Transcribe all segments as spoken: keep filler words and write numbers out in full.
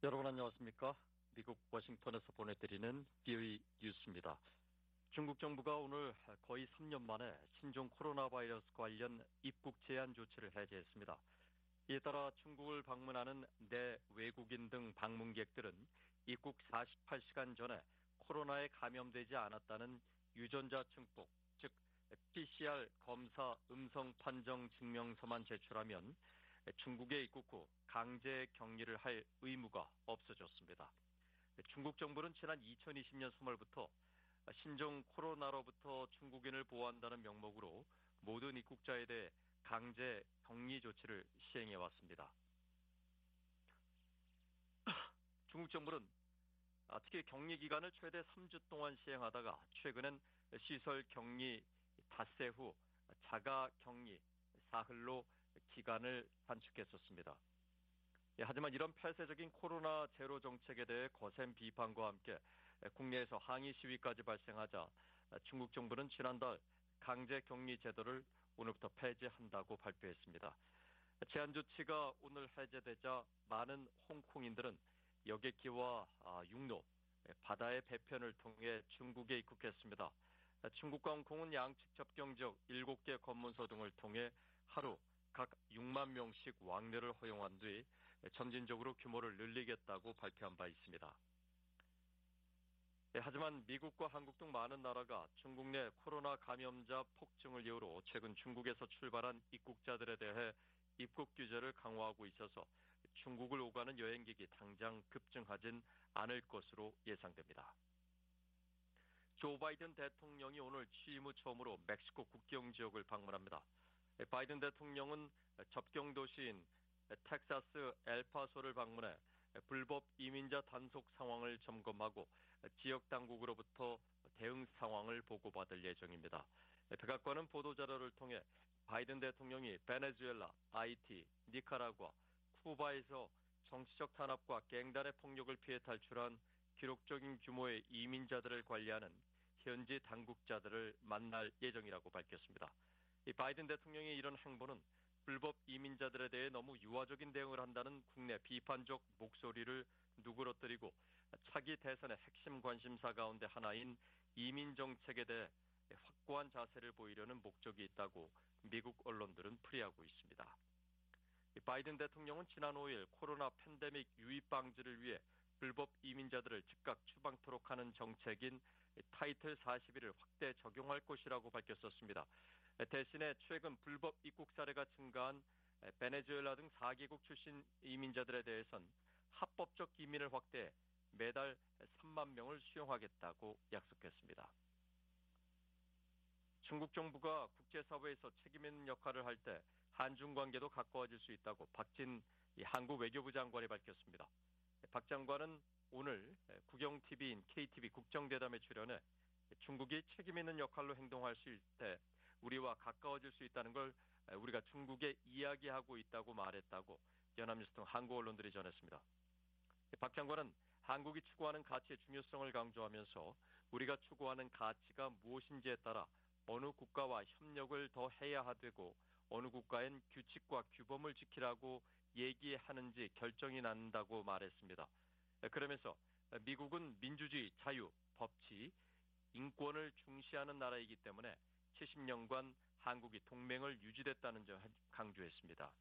여러분 안녕하십니까? 미국 워싱턴에서 보내드리는 비오이 뉴스입니다. 중국 정부가 오늘 거의 삼 년 만에 신종 코로나 바이러스 관련 입국 제한 조치를 해제했습니다. 이에 따라 중국을 방문하는 내 외국인 등 방문객들은 입국 사십팔 시간 전에 코로나에 감염되지 않았다는 유전자 증폭, 즉 피씨알 검사 음성 판정 증명서만 제출하면 중국에 입국 후 강제 격리를 할 의무가 없어졌습니다. 중국 정부는 지난 이천이십 년 삼월부터 신종 코로나로부터 중국인을 보호한다는 명목으로 모든 입국자에 대해 강제 격리 조치를 시행해 왔습니다. 중국 정부는 특히 격리 기간을 최대 삼 주 동안 시행하다가 최근엔 시설 격리 닷새 후 자가 격리 사흘로 기간을 단축했었습니다. 하지만 이런 폐쇄적인 코로나 제로 정책에 대해 거센 비판과 함께 국내에서 항의 시위까지 발생하자 중국 정부는 지난달 강제 격리 제도를 오늘부터 폐지한다고 발표했습니다. 제한 조치가 오늘 해제되자 많은 홍콩인들은 여객기와 육로, 바다의 배편을 통해 중국에 입국했습니다. 중국과 홍콩은 양측 접경 지역 일곱 개 검문소 등을 통해 하루 각 육만 명씩 왕래를 허용한 뒤 점진적으로 규모를 늘리겠다고 발표한 바 있습니다. 하지만 미국과 한국 등 많은 나라가 중국 내 코로나 감염자 폭증을 이유로 최근 중국에서 출발한 입국자들에 대해 입국 규제를 강화하고 있어서 중국을 오가는 여행객이 당장 급증하진 않을 것으로 예상됩니다. 조 바이든 대통령이 오늘 취임 후 처음으로 멕시코 국경 지역을 방문합니다. 바이든 대통령은 접경 도시인 텍사스 엘파소를 방문해 불법 이민자 단속 상황을 점검하고 지역 당국으로부터 대응 상황을 보고받을 예정입니다. 백악관은 보도자료를 통해 바이든 대통령이 베네수엘라, 하이티, 니카라과, 쿠바에서 정치적 탄압과 갱단의 폭력을 피해 탈출한 기록적인 규모의 이민자들을 관리하는 현지 당국자들을 만날 예정이라고 밝혔습니다. 이 바이든 대통령의 이런 행보는 불법 이민자들에 대해 너무 유화적인 대응을 한다는 국내 비판적 목소리를 누그러뜨리고 차기 대선의 핵심 관심사 가운데 하나인 이민 정책에 대해 확고한 자세를 보이려는 목적이 있다고 미국 언론들은 풀이하고 있습니다. 바이든 대통령은 지난 오 일 코로나 팬데믹 유입 방지를 위해 불법 이민자들을 즉각 추방토록 하는 정책인 타이틀 사십일을 확대 적용할 것이라고 밝혔었습니다. 대신에 최근 불법 입국 사례가 증가한 베네수엘라 등 사 개국 출신 이민자들에 대해선 합법적 이민을 확대해 매달 삼만 명을 수용하겠다고 약속했습니다. 중국 정부가 국제사회에서 책임 있는 역할을 할 때 한중 관계도 가까워질 수 있다고 박진 한국 외교부 장관이 밝혔습니다. 박 장관은 오늘 국영티비인 케이티비 국정대담에 출연해 중국이 책임 있는 역할로 행동할 수 있을 때 우리와 가까워질 수 있다는 걸 우리가 중국에 이야기하고 있다고 말했다고 연합뉴스 등 한국 언론들이 전했습니다. 박 장관은 한국이 추구하는 가치의 중요성을 강조하면서 우리가 추구하는 가치가 무엇인지에 따라 어느 국가와 협력을 더 해야 하되고 어느 국가엔 규칙과 규범을 지키라고 얘기하는지 결정이 난다고 말했습니다. 그러면서 미국은 민주주의, 자유, 법치, 인권을 중시하는 나라이기 때문에 칠십 년간 한국이 동맹을 유지했다는 점 강조했습니다.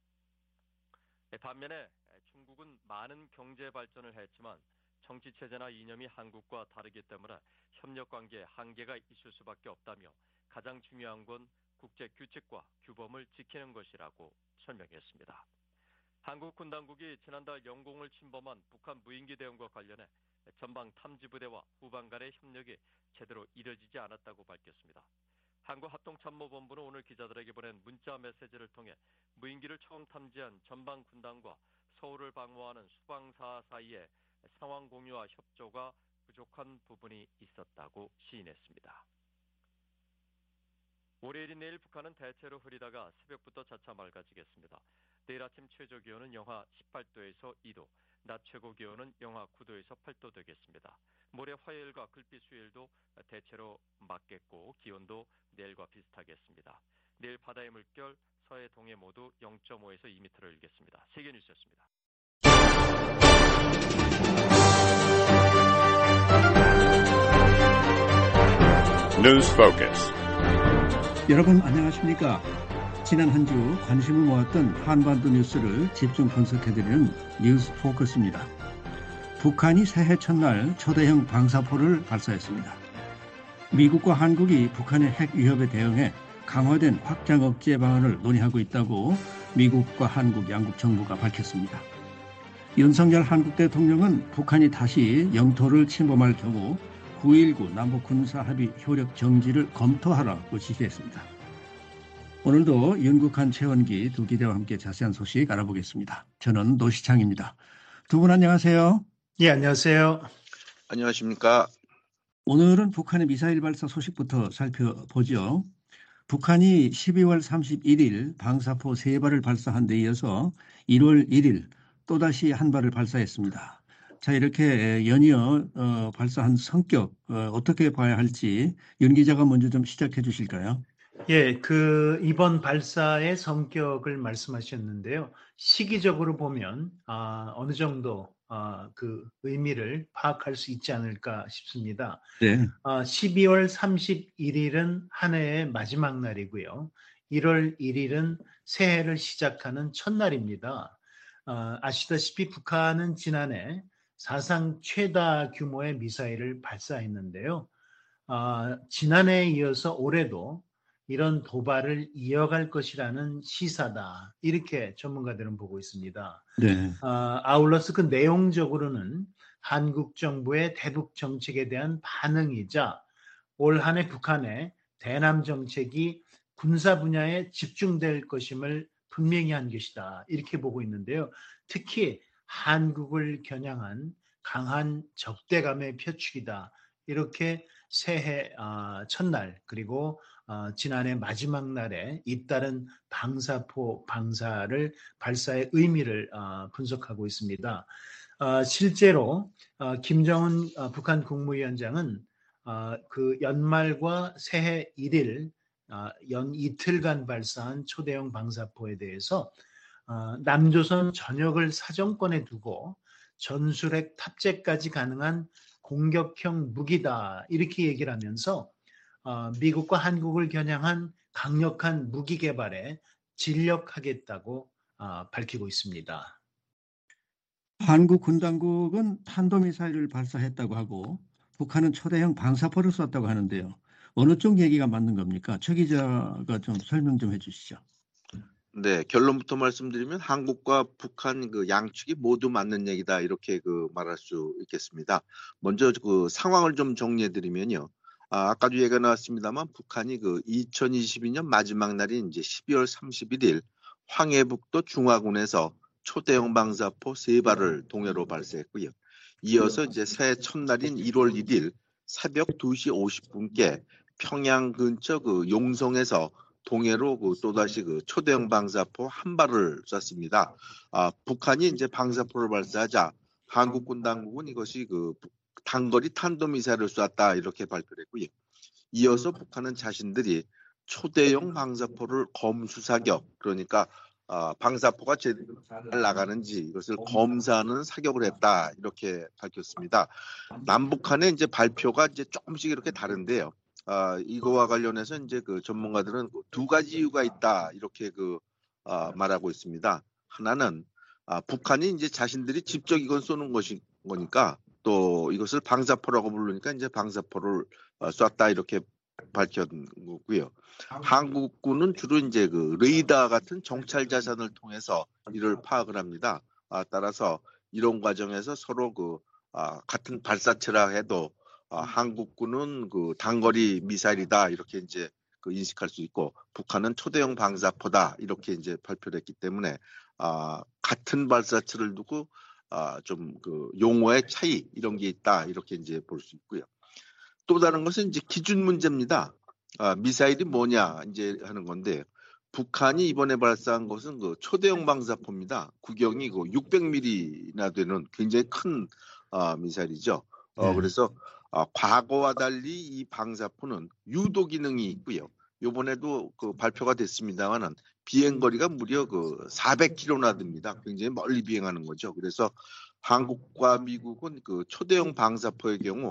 반면에 중국은 많은 경제 발전을 했지만 정치 체제나 이념이 한국과 다르기 때문에 협력 관계에 한계가 있을 수밖에 없다며 가장 중요한 건 국제 규칙과 규범을 지키는 것이라고 설명했습니다. 한국 군 당국이 지난달 영공을 침범한 북한 무인기 대응과 관련해 전방 탐지부대와 후방 간의 협력이 제대로 이뤄지지 않았다고 밝혔습니다. 한국합동참모본부는 오늘 기자들에게 보낸 문자 메시지를 통해 무인기를 처음 탐지한 전방 군단과 서울을 방어하는 수방사 사이에 상황 공유와 협조가 부족한 부분이 있었다고 시인했습니다. 월요일인 내일 북한은 대체로 흐리다가 새벽부터 차차 맑아지겠습니다. 내일 아침 최저 기온은 영하 십팔 도에서 이 도, 낮 최고 기온은 영하 구 도에서 팔 도 되겠습니다. 모레 화요일과 글빛 수요일도 대체로 맑겠고 기온도 내일과 비슷하겠습니다. 내일 바다의 물결 서해 동해 모두 영 점 오에서 이 미터를 일겠습니다. 세계뉴스였습니다. News Focus. 여러분 안녕하십니까? 지난 한 주 관심을 모았던 한반도 뉴스를 집중 분석해드리는 뉴스 포커스입니다. 북한이 새해 첫날 초대형 방사포를 발사했습니다. 미국과 한국이 북한의 핵 위협에 대응해 강화된 확장 억제 방안을 논의하고 있다고 미국과 한국 양국 정부가 밝혔습니다. 윤석열 한국 대통령은 북한이 다시 영토를 침범할 경우 구일구 남북 군사 합의 효력 정지를 검토하라고 지시했습니다. 오늘도 윤국한, 최원기 두 기자와 함께 자세한 소식 알아보겠습니다. 저는 노시창입니다. 두 분 안녕하세요. 예, 안녕하세요. 안녕하십니까. 오늘은 북한의 미사일 발사 소식부터 살펴보죠. 북한이 십이월 삼십일일 방사포 세 발을 발사한 데 이어서 일월 일일 또다시 한 발을 발사했습니다. 자, 이렇게 연이어 어, 발사한 성격 어, 어떻게 봐야 할지 윤 기자가 먼저 좀 시작해 주실까요? 예, 그 이번 발사의 성격을 말씀하셨는데요. 시기적으로 보면 아, 어느 정도 아, 그 의미를 파악할 수 있지 않을까 싶습니다. 네. 아, 십이월 삼십일일은 한 해의 마지막 날이고요. 일월 일일은 새해를 시작하는 첫날입니다. 아, 아시다시피 북한은 지난해 사상 최다 규모의 미사일을 발사했는데요. 아, 지난해에 이어서 올해도 이런 도발을 이어갈 것이라는 시사다. 이렇게 전문가들은 보고 있습니다. 네. 아, 아울러서 그 내용적으로는 한국 정부의 대북 정책에 대한 반응이자 올 한 해 북한의 대남 정책이 군사 분야에 집중될 것임을 분명히 한 것이다. 이렇게 보고 있는데요. 특히 한국을 겨냥한 강한 적대감의 표출이다. 이렇게 새해 첫날 그리고 지난해 마지막 날에 잇따른 방사포 방사를 발사의 의미를 분석하고 있습니다. 실제로 김정은 북한 국무위원장은 그 연말과 새해 일일 연 이틀간 발사한 초대형 방사포에 대해서 어, 남조선 전역을 사정권에 두고 전술핵 탑재까지 가능한 공격형 무기다 이렇게 얘기를 하면서 어, 미국과 한국을 겨냥한 강력한 무기 개발에 진력하겠다고 어, 밝히고 있습니다. 한국 군 당국은 탄도미사일을 발사했다고 하고 북한은 초대형 방사포를 쐈다고 하는데요. 어느 쪽 얘기가 맞는 겁니까? 최 기자가 좀 설명 좀 해주시죠. 네, 결론부터 말씀드리면 한국과 북한 그 양측이 모두 맞는 얘기다 이렇게 그 말할 수 있겠습니다. 먼저 그 상황을 좀 정리해드리면요. 아, 아까도 얘기가 나왔습니다만 북한이 그 이천이십이년 마지막 날인 이제 십이월 삼십일일 황해북도 중화군에서 초대형 방사포 세 발을 동해로 발사했고요. 이어서 이제 새해 첫날인 일월 일일 새벽 두시 오십분께 평양 근처 그 용성에서 동해로 그 또다시 그 초대형 방사포 한 발을 쐈습니다. 아, 북한이 이제 방사포를 발사하자 한국군 당국은 이것이 그 단거리 탄도미사일을 쐈다 이렇게 발표를 했고요. 이어서 북한은 자신들이 초대형 방사포를 검수사격 그러니까 아, 방사포가 제대로 잘 나가는지 이것을 검사하는 사격을 했다 이렇게 밝혔습니다. 남북한의 이제 발표가 이제 조금씩 이렇게 다른데요. 아, 이거와 관련해서 이제 그 전문가들은 두 가지 이유가 있다 이렇게 그 아, 말하고 있습니다. 하나는 아, 북한이 이제 자신들이 직접 이건 쏘는 것이 거니까 또 이것을 방사포라고 부르니까 이제 방사포를 어, 쐈다 이렇게 밝힌 거고요. 한국군은 주로 이제 그 레이더 같은 정찰 자산을 통해서 이를 파악을 합니다. 아, 따라서 이런 과정에서 서로 그 아, 같은 발사체라 해도 아, 한국군은 그 단거리 미사일이다 이렇게 이제 그 인식할 수 있고 북한은 초대형 방사포다 이렇게 이제 발표를 했기 때문에 아, 같은 발사체를 두고 아, 좀 그 용어의 차이 이런 게 있다 이렇게 이제 볼 수 있고요. 또 다른 것은 이제 기준 문제입니다. 아, 미사일이 뭐냐 이제 하는 건데 북한이 이번에 발사한 것은 그 초대형 방사포입니다. 구경이 그 육백 밀리미터나 되는 굉장히 큰 아, 미사일이죠. 어, 네. 그래서 아, 과거와 달리 이 방사포는 유도 기능이 있고요. 이번에도 그 발표가 됐습니다만은 비행 거리가 무려 그 사백 킬로미터나 됩니다. 굉장히 멀리 비행하는 거죠. 그래서 한국과 미국은 그 초대형 방사포의 경우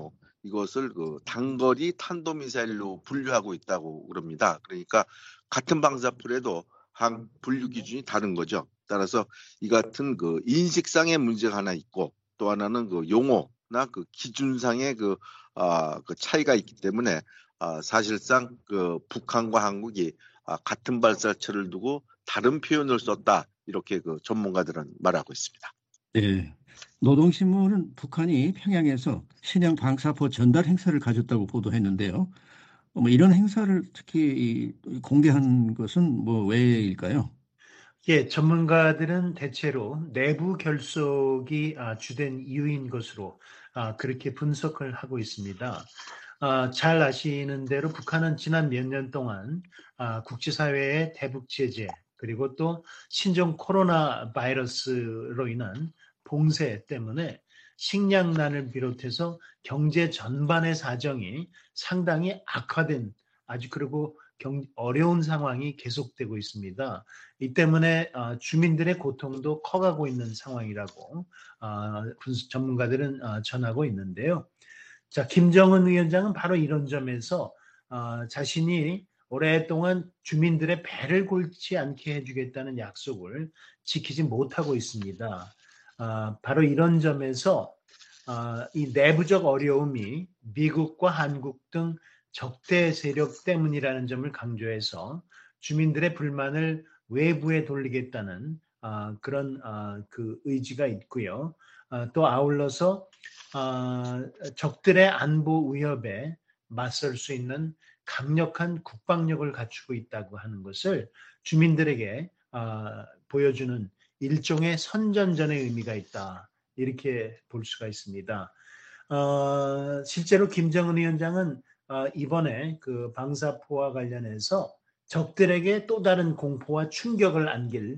이것을 그 단거리 탄도미사일로 분류하고 있다고 그럽니다. 그러니까 같은 방사풀에도 한 분류 기준이 다른 거죠. 따라서 이 같은 그 인식상의 문제가 하나 있고 또 하나는 그 용어나 그 기준상의 그, 아, 그 차이가 있기 때문에 아, 사실상 그 북한과 한국이 아, 같은 발사체를 두고 다른 표현을 썼다 이렇게 그 전문가들은 말하고 있습니다. 네. 노동신문은 북한이 평양에서 신형 방사포 전달 행사를 가졌다고 보도했는데요. 어, 뭐 이런 행사를 특히 이 공개한 것은 뭐 왜일까요? 예, 전문가들은 대체로 내부 결속이 아, 주된 이유인 것으로 아, 그렇게 분석을 하고 있습니다. 아, 잘 아시는 대로 북한은 지난 몇 년 동안 아, 국제사회의 대북 제재 그리고 또 신종 코로나 바이러스로 인한 봉쇄 때문에 식량난을 비롯해서 경제 전반의 사정이 상당히 악화된 아주 그리고 경, 어려운 상황이 계속되고 있습니다. 이 때문에 어, 주민들의 고통도 커가고 있는 상황이라고 어, 전문가들은 어, 전하고 있는데요. 자, 김정은 위원장은 바로 이런 점에서 어, 자신이 오랫동안 주민들의 배를 골지 않게 해주겠다는 약속을 지키지 못하고 있습니다. 어, 바로 이런 점에서 어, 이 내부적 어려움이 미국과 한국 등 적대 세력 때문이라는 점을 강조해서 주민들의 불만을 외부에 돌리겠다는 어, 그런 어, 그 의지가 있고요. 어, 또 아울러서 어, 적들의 안보 위협에 맞설 수 있는 강력한 국방력을 갖추고 있다고 하는 것을 주민들에게 어, 보여주는 일종의 선전전의 의미가 있다. 이렇게 볼 수가 있습니다. 어, 실제로 김정은 위원장은 어, 이번에 그 방사포와 관련해서 적들에게 또 다른 공포와 충격을 안길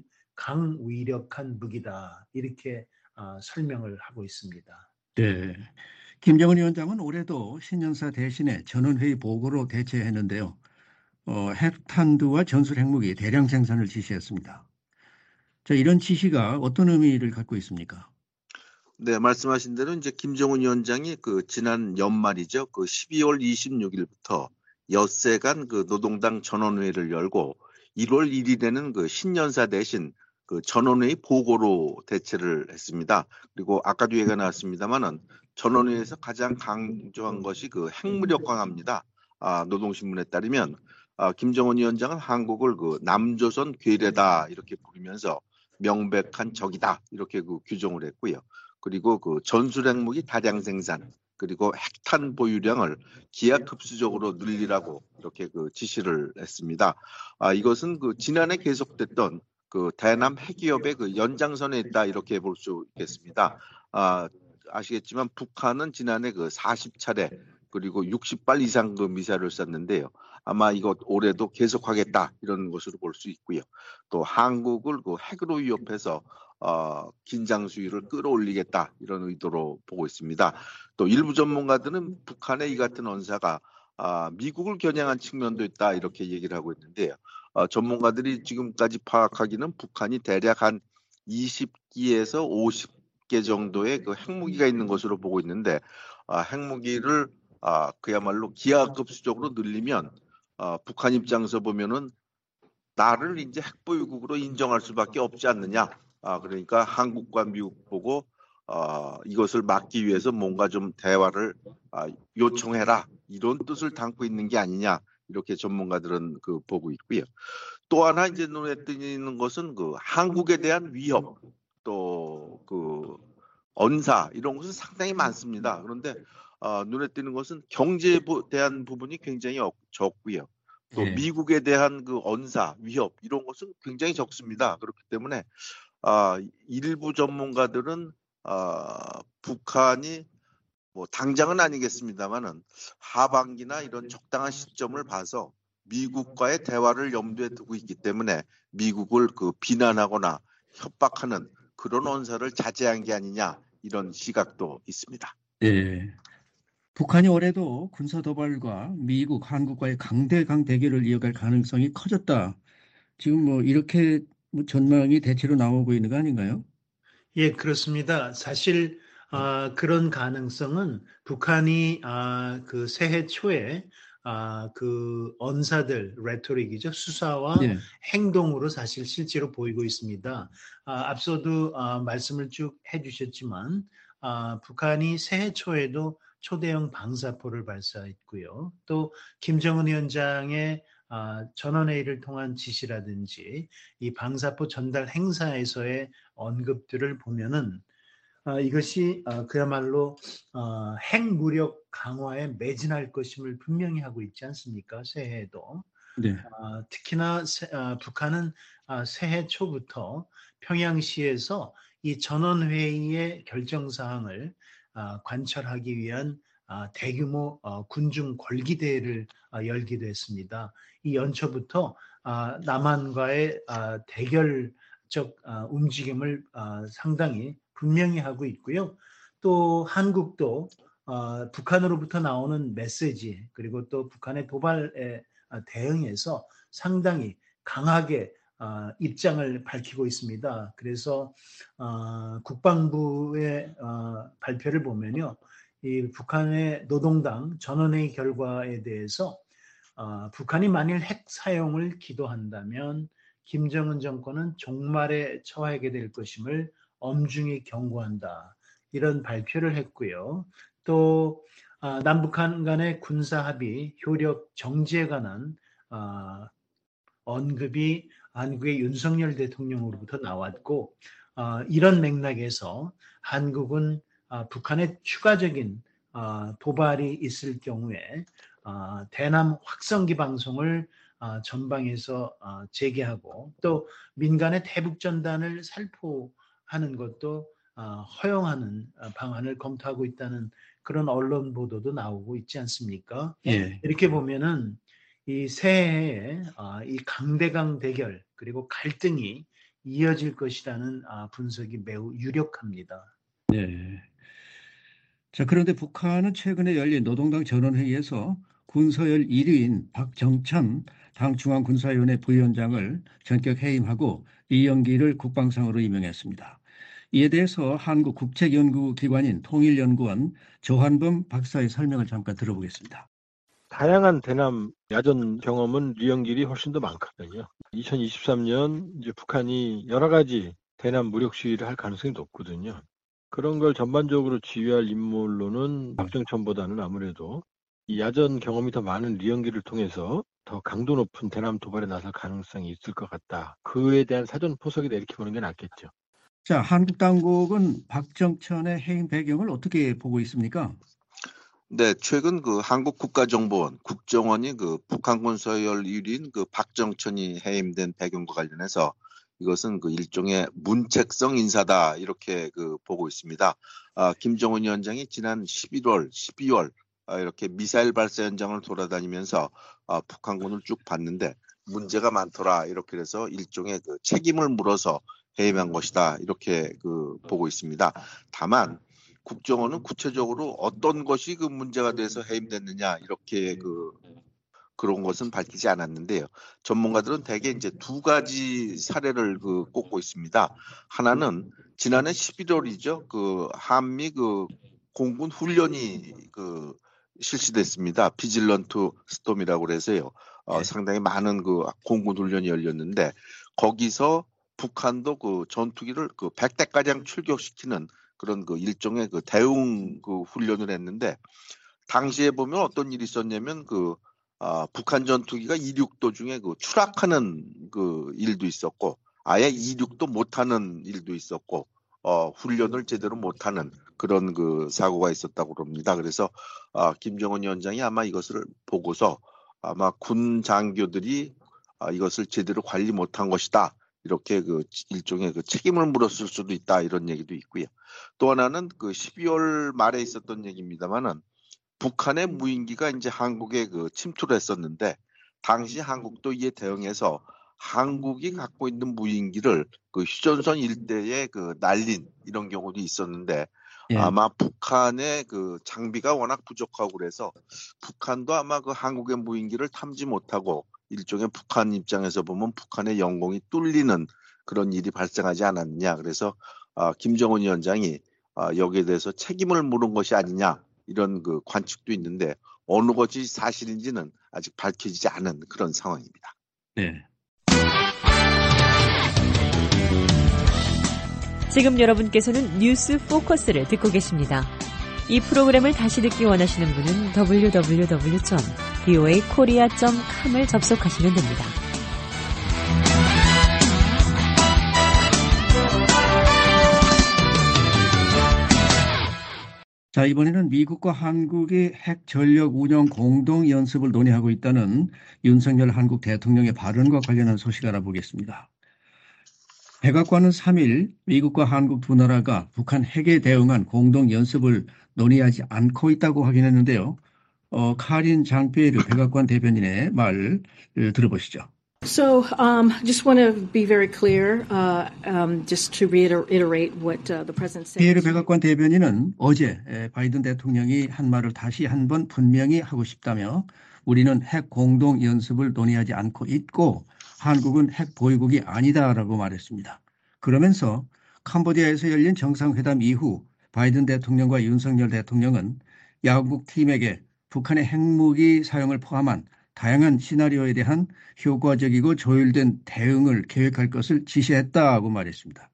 강위력한 무기다. 이렇게 어, 설명을 하고 있습니다. 네. 김정은 위원장은 올해도 신년사 대신에 전원회의 보고로 대체했는데요. 어, 핵탄두와 전술 핵무기 대량 생산을 지시했습니다. 자, 이런 지시가 어떤 의미를 갖고 있습니까? 네, 말씀하신 대로 이제 김정은 위원장이 그 지난 연말이죠. 그 십이월 이십육일부터 엿새간 그 노동당 전원회의를 열고 일월 일일에는 그 신년사 대신 그 전원회의 보고로 대체를 했습니다. 그리고 아까도 얘기가 나왔습니다만은 전원회의에서 가장 강조한 것이 그 핵무력 강화입니다. 아, 노동신문에 따르면 아, 김정은 위원장은 한국을 그 남조선 괴뢰다 이렇게 부르면서 명백한 적이다 이렇게 그 규정을 했고요. 그리고 그 전술 핵무기 다량 생산 그리고 핵탄 보유량을 기하급수적으로 늘리라고 이렇게 그 지시를 했습니다. 아, 이것은 그 지난해 계속됐던 그 대남 핵기업의 그 연장선에 있다 이렇게 볼 수 있겠습니다. 아, 아시겠지만 북한은 지난해 그 사십 차례 그리고 육십 발 이상 그 미사일을 쐈는데요. 아마 이것 올해도 계속하겠다 이런 것으로 볼 수 있고요. 또 한국을 그 핵으로 위협해서 어, 긴장 수위를 끌어올리겠다 이런 의도로 보고 있습니다. 또 일부 전문가들은 북한의 이 같은 언사가 아, 미국을 겨냥한 측면도 있다 이렇게 얘기를 하고 있는데요. 어, 전문가들이 지금까지 파악하기는 북한이 대략 한 이십 기에서 오십 개 정도의 그 핵무기가 있는 것으로 보고 있는데 아, 핵무기를 아, 그야말로 기하급수적으로 늘리면 어, 북한 입장에서 보면은 나를 이제 핵보유국으로 인정할 수밖에 없지 않느냐. 아, 그러니까 한국과 미국 보고 어, 이것을 막기 위해서 뭔가 좀 대화를 아, 요청해라 이런 뜻을 담고 있는 게 아니냐 이렇게 전문가들은 그 보고 있고요. 또 하나 이제 눈에 띄는 것은 그 한국에 대한 위협 또 그 언사 이런 것은 상당히 많습니다. 그런데 어, 눈에 띄는 것은 경제에 대한 부분이 굉장히 적고요. 또 예. 미국에 대한 그 언사, 위협 이런 것은 굉장히 적습니다. 그렇기 때문에 아, 일부 전문가들은 아, 북한이 뭐 당장은 아니겠습니다만은 하반기나 이런 적당한 시점을 봐서 미국과의 대화를 염두에 두고 있기 때문에 미국을 그 비난하거나 협박하는 그런 언사를 자제한 게 아니냐 이런 시각도 있습니다. 예. 북한이 올해도 군사 도발과 미국, 한국과의 강대강 대결을 이어갈 가능성이 커졌다. 지금 뭐 이렇게 뭐 전망이 대체로 나오고 있는 거 아닌가요? 예, 그렇습니다. 사실 아, 그런 가능성은 북한이 아, 그 새해 초에 아, 그 언사들, 레토릭이죠. 수사와 네. 행동으로 사실 실제로 보이고 있습니다. 아, 앞서도 아, 말씀을 쭉 해주셨지만 아, 북한이 새해 초에도 초대형 방사포를 발사했고요. 또 김정은 위원장의 아, 전원회의를 통한 지시라든지 이 방사포 전달 행사에서의 언급들을 보면은 아, 이것이 아, 그야말로 어, 핵무력 강화에 매진할 것임을 분명히 하고 있지 않습니까? 새해에도. 네. 아, 특히나 세- 아, 북한은 아, 새해 초부터 평양시에서 이 전원회의의 결정사항을 아, 관철하기 위한 아, 대규모 어, 군중 걸기대회를 아, 열기도 했습니다. 이 연초부터 아, 남한과의 아, 대결적 아, 움직임을 아, 상당히 분명히 하고 있고요. 또 한국도 어, 북한으로부터 나오는 메시지 그리고 또 북한의 도발에 아, 대응해서 상당히 강하게 어, 입장을 밝히고 있습니다. 그래서 어, 국방부의 어, 발표를 보면요, 이 북한의 노동당 전원회의 결과에 대해서 어, 북한이 만일 핵 사용을 기도한다면 김정은 정권은 종말에 처하게 될 것임을 엄중히 경고한다. 이런 발표를 했고요. 또 아, 남북한 간의 군사 합의 효력 정지에 관한 아, 언급이 한국의 윤석열 대통령으로부터 나왔고 아, 이런 맥락에서 한국은 아, 북한의 추가적인 아, 도발이 있을 경우에 아, 대남 확성기 방송을 아, 전방에서 아, 재개하고 또 민간의 대북 전단을 살포하는 것도 아, 허용하는 아, 방안을 검토하고 있다는 그런 언론 보도도 나오고 있지 않습니까? 예. 이렇게 보면은 이 새해에 아, 이 강대강 대결 그리고 갈등이 이어질 것이라는 아, 분석이 매우 유력합니다. 네. 자, 그런데 북한은 최근에 열린 노동당 전원회의에서 군서열 일 위인 박정천 당 중앙군사위원회 부위원장을 전격 해임하고 이영기를 국방상으로 임명했습니다. 이에 대해서 한국국책연구기관인 통일연구원 조한범 박사의 설명을 잠깐 들어보겠습니다. 다양한 대남 야전 경험은 류영길이 훨씬 더 많거든요. 이천이십삼 년 이제 북한이 여러 가지 대남 무력 시위를 할 가능성이 높거든요. 그런 걸 전반적으로 지휘할 인물로는 박정천보다는 아무래도 이 야전 경험이 더 많은 류영길을 통해서 더 강도 높은 대남 도발에 나설 가능성이 있을 것 같다. 그에 대한 사전 포석이다 이렇게 보는 게 낫겠죠. 자, 한국 당국은 박정천의 해임 배경을 어떻게 보고 있습니까? 네, 최근 그 한국국가정보원 국정원이 그 북한군 서열 일 위인 그 박정천이 해임된 배경과 관련해서 이것은 그 일종의 문책성 인사다 이렇게 그 보고 있습니다. 아, 김정은 위원장이 지난 십일월, 십이월 아, 이렇게 미사일 발사 현장을 돌아다니면서 아, 북한군을 쭉 봤는데 문제가 많더라 이렇게 해서 일종의 그 책임을 물어서 해임한 것이다 이렇게 그 보고 있습니다. 다만 국정원은 구체적으로 어떤 것이 그 문제가 돼서 해임됐느냐 이렇게 그 그런 것은 밝히지 않았는데요. 전문가들은 대개 이제 두 가지 사례를 그 꼽고 있습니다. 하나는 지난해 십일월이죠. 그 한미 그 공군 훈련이 그 실시됐습니다. 비질런트 스톰이라고 그래서요. 어, 상당히 많은 그 공군 훈련이 열렸는데 거기서 북한도 그 전투기를 그 백 대가량 출격시키는 그런 그 일종의 그 대응 그 훈련을 했는데 당시에 보면 어떤 일이 있었냐면 그 아, 북한 전투기가 이륙도 중에 그 추락하는 그 일도 있었고 아예 이륙도 못하는 일도 있었고 어, 훈련을 제대로 못하는 그런 그 사고가 있었다고 그럽니다. 그래서 아, 김정은 위원장이 아마 이것을 보고서 아마 군 장교들이 아, 이것을 제대로 관리 못한 것이다. 이렇게 그 일종의 그 책임을 물었을 수도 있다 이런 얘기도 있고요. 또 하나는 그 십이월 말에 있었던 얘기입니다만은 북한의 무인기가 이제 한국에 그 침투를 했었는데 당시 한국도 이에 대응해서 한국이 갖고 있는 무인기를 그 휴전선 일대에 그 날린 이런 경우도 있었는데 예. 아마 북한의 그 장비가 워낙 부족하고 그래서 북한도 아마 그 한국의 무인기를 탐지 못하고 일종의 북한 입장에서 보면 북한의 영공이 뚫리는 그런 일이 발생하지 않았느냐. 그래서 아, 김정은 위원장이 아, 여기에 대해서 책임을 물은 것이 아니냐 이런 그 관측도 있는데 어느 것이 사실인지는 아직 밝혀지지 않은 그런 상황입니다. 네. 지금 여러분께서는 뉴스 포커스를 듣고 계십니다. 이 프로그램을 다시 듣기 원하시는 분은 더블유 더블유 더블유 점 브이오에이 코리아 점 컴을 접속하시면 됩니다. 자, 이번에는 미국과 한국의 핵 전력 운영 공동 연습을 논의하고 있다는 윤석열 한국 대통령의 발언과 관련한 소식 알아보겠습니다. 백악관은 삼 일 미국과 한국 두 나라가 북한 핵에 대응한 공동 연습을 논의하지 않고 있다고 확인했는데요. 어, 카린 장피에르 백악관 대변인의 말을 들어보시죠. So, um, just want to be very clear, uh, um, just to reiterate what uh, the president said. 피에르 백악관 대변인은 어제 바이든 대통령이 한 말을 다시 한번 분명히 하고 싶다며 우리는 핵 공동 연습을 논의하지 않고 있고 한국은 핵 보유국이 아니다라고 말했습니다. 그러면서 캄보디아에서 열린 정상회담 이후 바이든 대통령과 윤석열 대통령은 양국 팀에게 북한의 핵무기 사용을 포함한 다양한 시나리오에 대한 효과적이고 조율된 대응을 계획할 것을 지시했다고 말했습니다.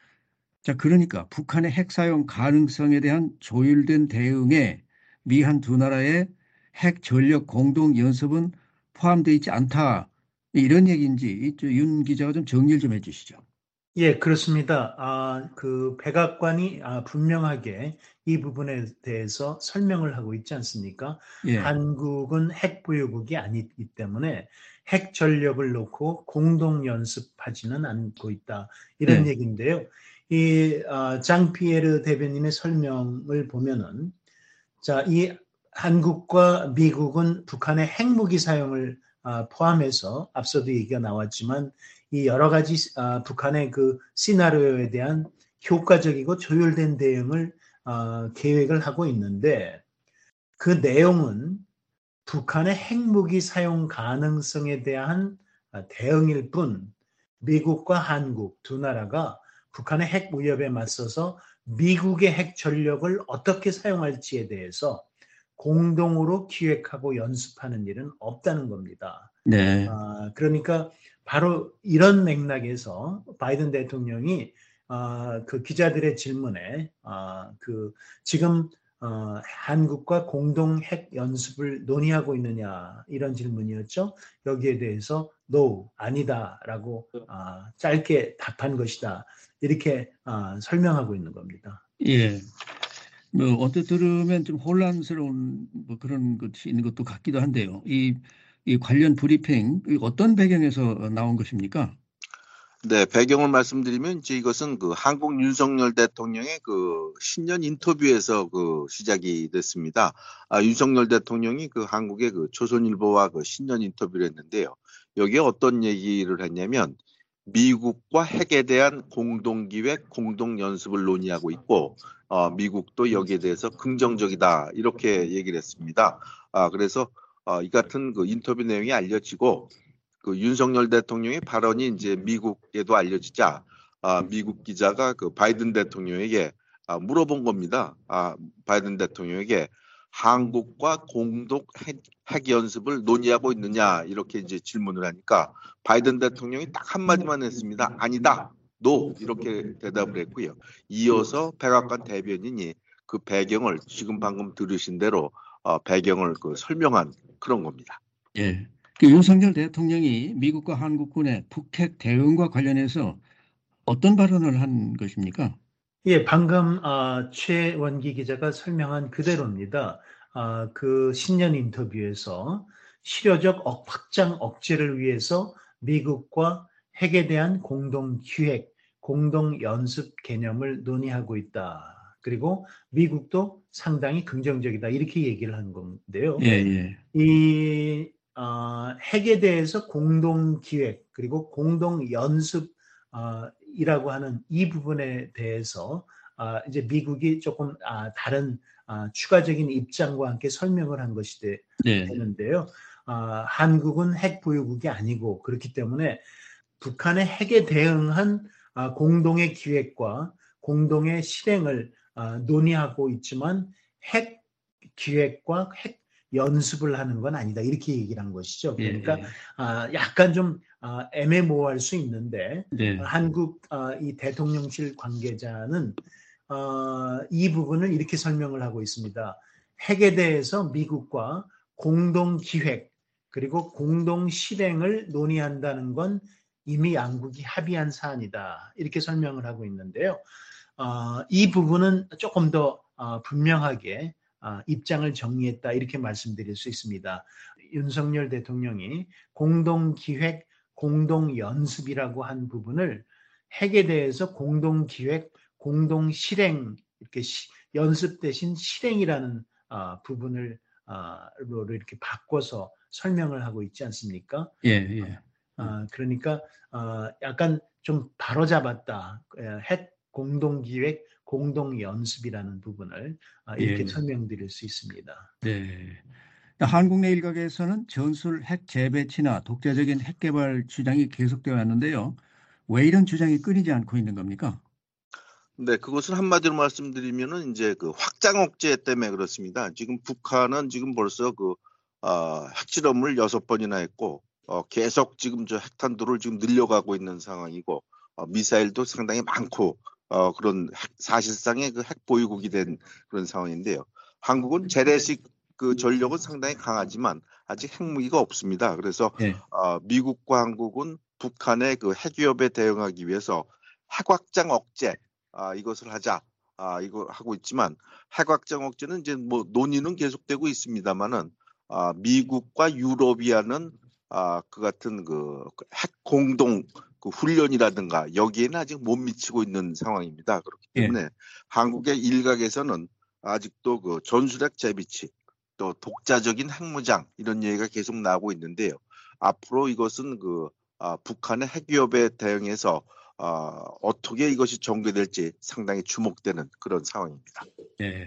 자, 그러니까 북한의 핵 사용 가능성에 대한 조율된 대응에 미한 두 나라의 핵 전력 공동 연습은 포함되어 있지 않다. 이런 얘기인지 윤 기자가 좀 정리를 좀 해주시죠. 예, 그렇습니다. 아, 그 백악관이 아, 분명하게 이 부분에 대해서 설명을 하고 있지 않습니까? 예. 한국은 핵 보유국이 아니기 때문에 핵 전력을 놓고 공동 연습하지는 않고 있다. 이런 네. 얘기인데요. 이 아, 장피에르 대변인의 설명을 보면은 자, 이 한국과 미국은 북한의 핵무기 사용을 아, 포함해서 앞서도 얘기가 나왔지만 이 여러 가지 아, 북한의 그 시나리오에 대한 효과적이고 조율된 대응을 아, 계획을 하고 있는데 그 내용은 북한의 핵무기 사용 가능성에 대한 아, 대응일 뿐 미국과 한국 두 나라가 북한의 핵 위협에 맞서서 미국의 핵 전력을 어떻게 사용할지에 대해서 공동으로 기획하고 연습하는 일은 없다는 겁니다. 네. 아, 그러니까 바로 이런 맥락에서 바이든 대통령이 아, 그 기자들의 질문에 아, 그 지금 어, 한국과 공동 핵 연습을 논의하고 있느냐 이런 질문이었죠. 여기에 대해서 no, 아니다라고 아, 짧게 답한 것이다. 이렇게 아, 설명하고 있는 겁니다. 예. 뭐 언뜻 들으면 좀 혼란스러운 뭐 그런 것이 있는 것도 같기도 한데요. 이, 이 관련 브리핑 어떤 배경에서 나온 것입니까? 네, 배경을 말씀드리면 이제 이것은 그 한국 윤석열 대통령의 그 신년 인터뷰에서 그 시작이 됐습니다. 아, 윤석열 대통령이 그 한국의 그 조선일보와 그 신년 인터뷰를 했는데요. 여기에 어떤 얘기를 했냐면 미국과 핵에 대한 공동기획, 공동연습을 논의하고 있고 어, 미국도 여기에 대해서 긍정적이다 이렇게 얘기를 했습니다. 아, 그래서 어, 이 같은 그 인터뷰 내용이 알려지고 그 윤석열 대통령의 발언이 이제 미국에도 알려지자 아, 미국 기자가 그 바이든 대통령에게 아, 물어본 겁니다. 아, 바이든 대통령에게 한국과 공동 핵, 핵 연습을 논의하고 있느냐 이렇게 이제 질문을 하니까 바이든 대통령이 딱 한마디만 했습니다. 아니다. 노 이렇게 대답을 했고요. 이어서 백악관 대변인이 그 배경을 지금 방금 들으신 대로 어, 배경을 그 설명한 그런 겁니다. 예. 그 윤석열 대통령이 미국과 한국군의 북핵 대응과 관련해서 어떤 발언을 한 것입니까? 예, 방금 아, 최원기 기자가 설명한 그대로입니다. 아, 그 신년 인터뷰에서 실효적 억, 확장 억제를 위해서 미국과 핵에 대한 공동 기획, 공동 연습 개념을 논의하고 있다. 그리고 미국도 상당히 긍정적이다. 이렇게 얘기를 한 건데요. 예, 예. 이 어, 핵에 대해서 공동 기획 그리고 공동 연습 어, 이라고 하는 이 부분에 대해서 아, 이제 미국이 조금 아, 다른 아, 추가적인 입장과 함께 설명을 한 것이 되, 네. 되는데요. 아, 한국은 핵 보유국이 아니고 그렇기 때문에 북한의 핵에 대응한 아, 공동의 기획과 공동의 실행을 어, 논의하고 있지만 핵 기획과 핵 연습을 하는 건 아니다. 이렇게 얘기를 한 것이죠. 그러니까 예, 아, 약간 좀 아, 애매모호할 수 있는데 네. 어, 한국 아, 이 대통령실 관계자는 어, 이 부분을 이렇게 설명을 하고 있습니다. 핵에 대해서 미국과 공동 기획 그리고 공동 실행을 논의한다는 건 이미 양국이 합의한 사안이다. 이렇게 설명을 하고 있는데요. 어, 이 부분은 조금 더 어, 분명하게 어, 입장을 정리했다. 이렇게 말씀드릴 수 있습니다. 윤석열 대통령이 공동 기획, 공동 연습이라고 한 부분을 핵에 대해서 공동 기획, 공동 실행 이렇게 시, 연습 대신 실행이라는 어, 부분을 어, 이렇게 바꿔서 설명을 하고 있지 않습니까? 예, 예. 어, 그러니까 어, 약간 좀 바로잡았다. 핵 공동 기획, 공동 연습이라는 부분을 어, 이렇게 예. 설명드릴 수 있습니다. 네. 한국 내 일각에서는 전술 핵 재배치나 독자적인 핵 개발 주장이 계속되어 왔는데요. 왜 이런 주장이 끊이지 않고 있는 겁니까? 네, 그것을 한마디로 말씀드리면은 이제 그 확장 억제 때문에 그렇습니다. 지금 북한은 지금 벌써 그 어, 핵실험을 여섯 번이나 했고 어, 계속 지금 저 핵탄두를 지금 늘려가고 있는 상황이고 어, 미사일도 상당히 많고 어, 그런 핵, 사실상의 그 핵 보유국이 된 그런 상황인데요. 한국은 재래식 그 전력은 상당히 강하지만 아직 핵무기가 없습니다. 그래서 예. 어, 미국과 한국은 북한의 그 핵 위협에 대응하기 위해서 핵 확장 억제 아, 이것을 하자. 아, 이거 하고 있지만 핵 확장 억제는 이제 뭐 논의는 계속되고 있습니다만은 아, 미국과 유럽이하는 아, 그 같은 그 핵 공동 그 훈련이라든가 여기에는 아직 못 미치고 있는 상황입니다. 그렇기 때문에 예. 한국의 일각에서는 아직도 그 전술핵 재배치 또 독자적인 핵무장 이런 얘기가 계속 나오고 있는데요. 앞으로 이것은 그 아, 북한의 핵 위협에 대응해서 어, 어떻게 이것이 전개될지 상당히 주목되는 그런 상황입니다. 네.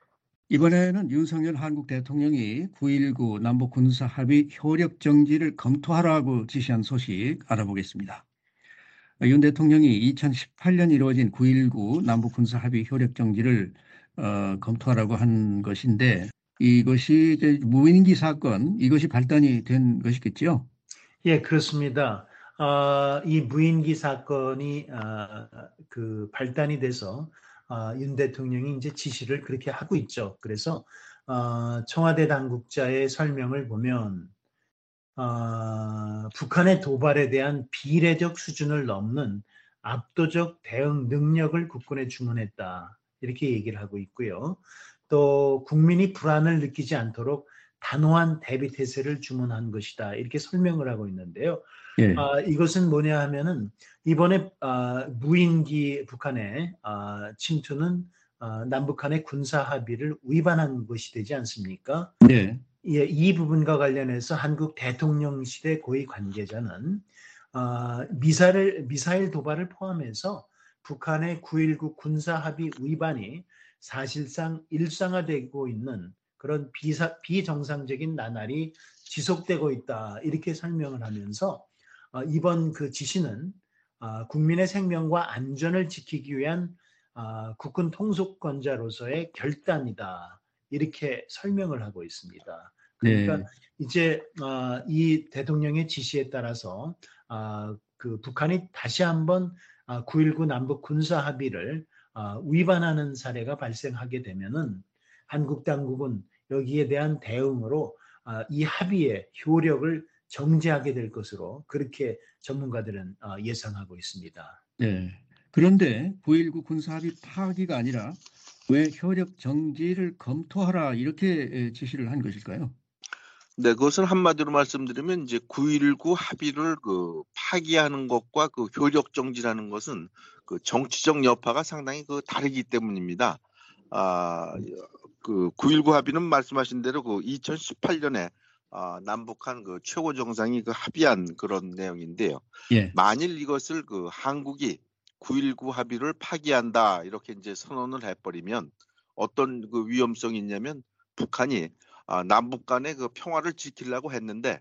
이번에는 윤석열 한국 대통령이 구일구 남북 군사 합의 효력 정지를 검토하라고 지시한 소식 알아보겠습니다. 윤 대통령이 이천십팔 년 이루어진 구일구 남북 군사 합의 효력 정지를 어, 검토하라고 한 것인데 이것이 이제 무인기 사건 이것이 발단이 된 것이겠죠? 예, 그렇습니다. 어, 이 무인기 사건이 어, 그 발단이 돼서 어, 윤 대통령이 이제 지시를 그렇게 하고 있죠. 그래서 어, 청와대 당국자의 설명을 보면 어, 북한의 도발에 대한 비례적 수준을 넘는 압도적 대응 능력을 국군에 주문했다. 이렇게 얘기를 하고 있고요. 또 국민이 불안을 느끼지 않도록 단호한 대비 태세를 주문한 것이다. 이렇게 설명을 하고 있는데요. 예. 아, 이것은 뭐냐 하면은 이번에 아, 무인기 북한의 아, 침투는 아, 남북한의 군사 합의를 위반한 것이 되지 않습니까? 네. 예, 이 부분과 관련해서 한국 대통령실의 고위 관계자는 어, 미사일, 미사일 도발을 포함해서 북한의 구일구 군사합의 위반이 사실상 일상화되고 있는 그런 비사, 비정상적인 나날이 지속되고 있다. 이렇게 설명을 하면서 어, 이번 그 지시는 어, 국민의 생명과 안전을 지키기 위한 어, 국군 통수권자로서의 결단이다. 이렇게 설명을 하고 있습니다. 그러니까 네. 이제 어, 이 대통령의 지시에 따라서 어, 그 북한이 다시 한번 어, 구일구 남북 군사 합의를 어, 위반하는 사례가 발생하게 되면은 한국 당국은 여기에 대한 대응으로 어, 이 합의의 효력을 정지하게 될 것으로 그렇게 전문가들은 어, 예상하고 있습니다. 네. 그런데 구일구 군사합의 파기가 아니라 왜 효력 정지를 검토하라 이렇게 지시를 한 것일까요? 네, 그것은 한마디로 말씀드리면 이제 구일구 합의를 그 파기하는 것과 그 효력 정지라는 것은 그 정치적 여파가 상당히 그 다르기 때문입니다. 아, 그 구일구 합의는 말씀하신 대로 그 이천십팔 년에 아, 남북한 그 최고 정상이 그 합의한 그런 내용인데요. 예. 만일 이것을 그 한국이 구일구 합의를 파기한다 이렇게 이제 선언을 해버리면 어떤 그 위험성이 있냐면 북한이 아, 남북 간의 그 평화를 지키려고 했는데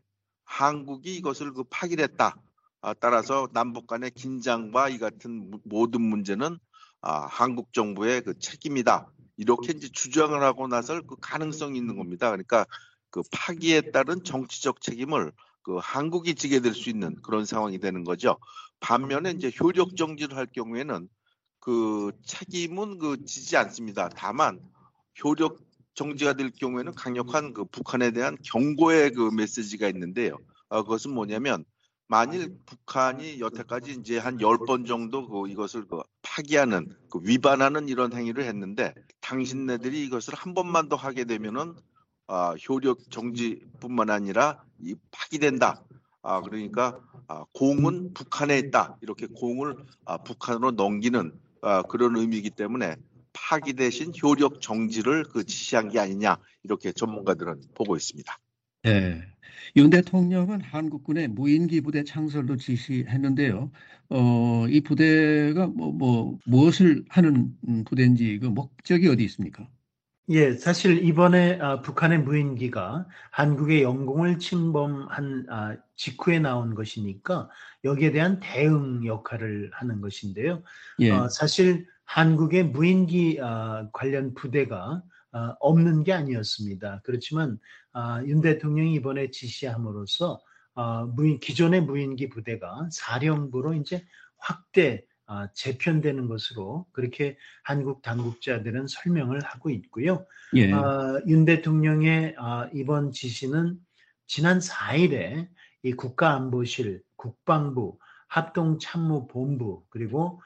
한국이 이것을 그 파기했다. 아, 따라서 남북 간의 긴장과 이 같은 모든 문제는 아, 한국 정부의 그 책임이다. 이렇게 이제 주장을 하고 나설 그 가능성이 있는 겁니다. 그러니까 그 파기에 따른 정치적 책임을 그 한국이 지게 될 수 있는 그런 상황이 되는 거죠. 반면에 이제 효력 정지를 할 경우에는 그 책임은 그 지지 않습니다. 다만 효력 정지가 될 경우에는 강력한 그 북한에 대한 경고의 그 메시지가 있는데요. 어, 그것은 뭐냐면 만일 북한이 여태까지 이제 한 열 번 정도 그 이것을 그 파기하는 그 위반하는 이런 행위를 했는데 당신네들이 이것을 한 번만 더 하게 되면은 아, 효력 정지뿐만 아니라 이 파기된다. 아, 그러니까 아, 공은 북한에 있다. 이렇게 공을 아, 북한으로 넘기는 아, 그런 의미이기 때문에 파기 대신 효력 정지를 그 지시한 게 아니냐 이렇게 전문가들은 보고 있습니다. 네. 윤 대통령은 한국군의 무인기 부대 창설도 지시했는데요. 어, 이 부대가 뭐, 뭐 무엇을 하는 부대인지 그 목적이 어디 있습니까? 예, 사실 이번에 아, 북한의 무인기가 한국의 영공을 침범한 아, 직후에 나온 것이니까 여기에 대한 대응 역할을 하는 것인데요. 예. 어, 사실 한국의 무인기 아, 관련 부대가 아, 없는 게 아니었습니다. 그렇지만 아, 윤 대통령이 이번에 지시함으로써 아, 무인, 기존의 무인기 부대가 사령부로 이제 확대 아, 재편되는 것으로 그렇게 한국 당국자들은 설명을 하고 있고요. 예. 아, 윤 대통령의 아, 이번 지시는 지난 사 일에 이 국가안보실, 국방부, 합동참모본부 그리고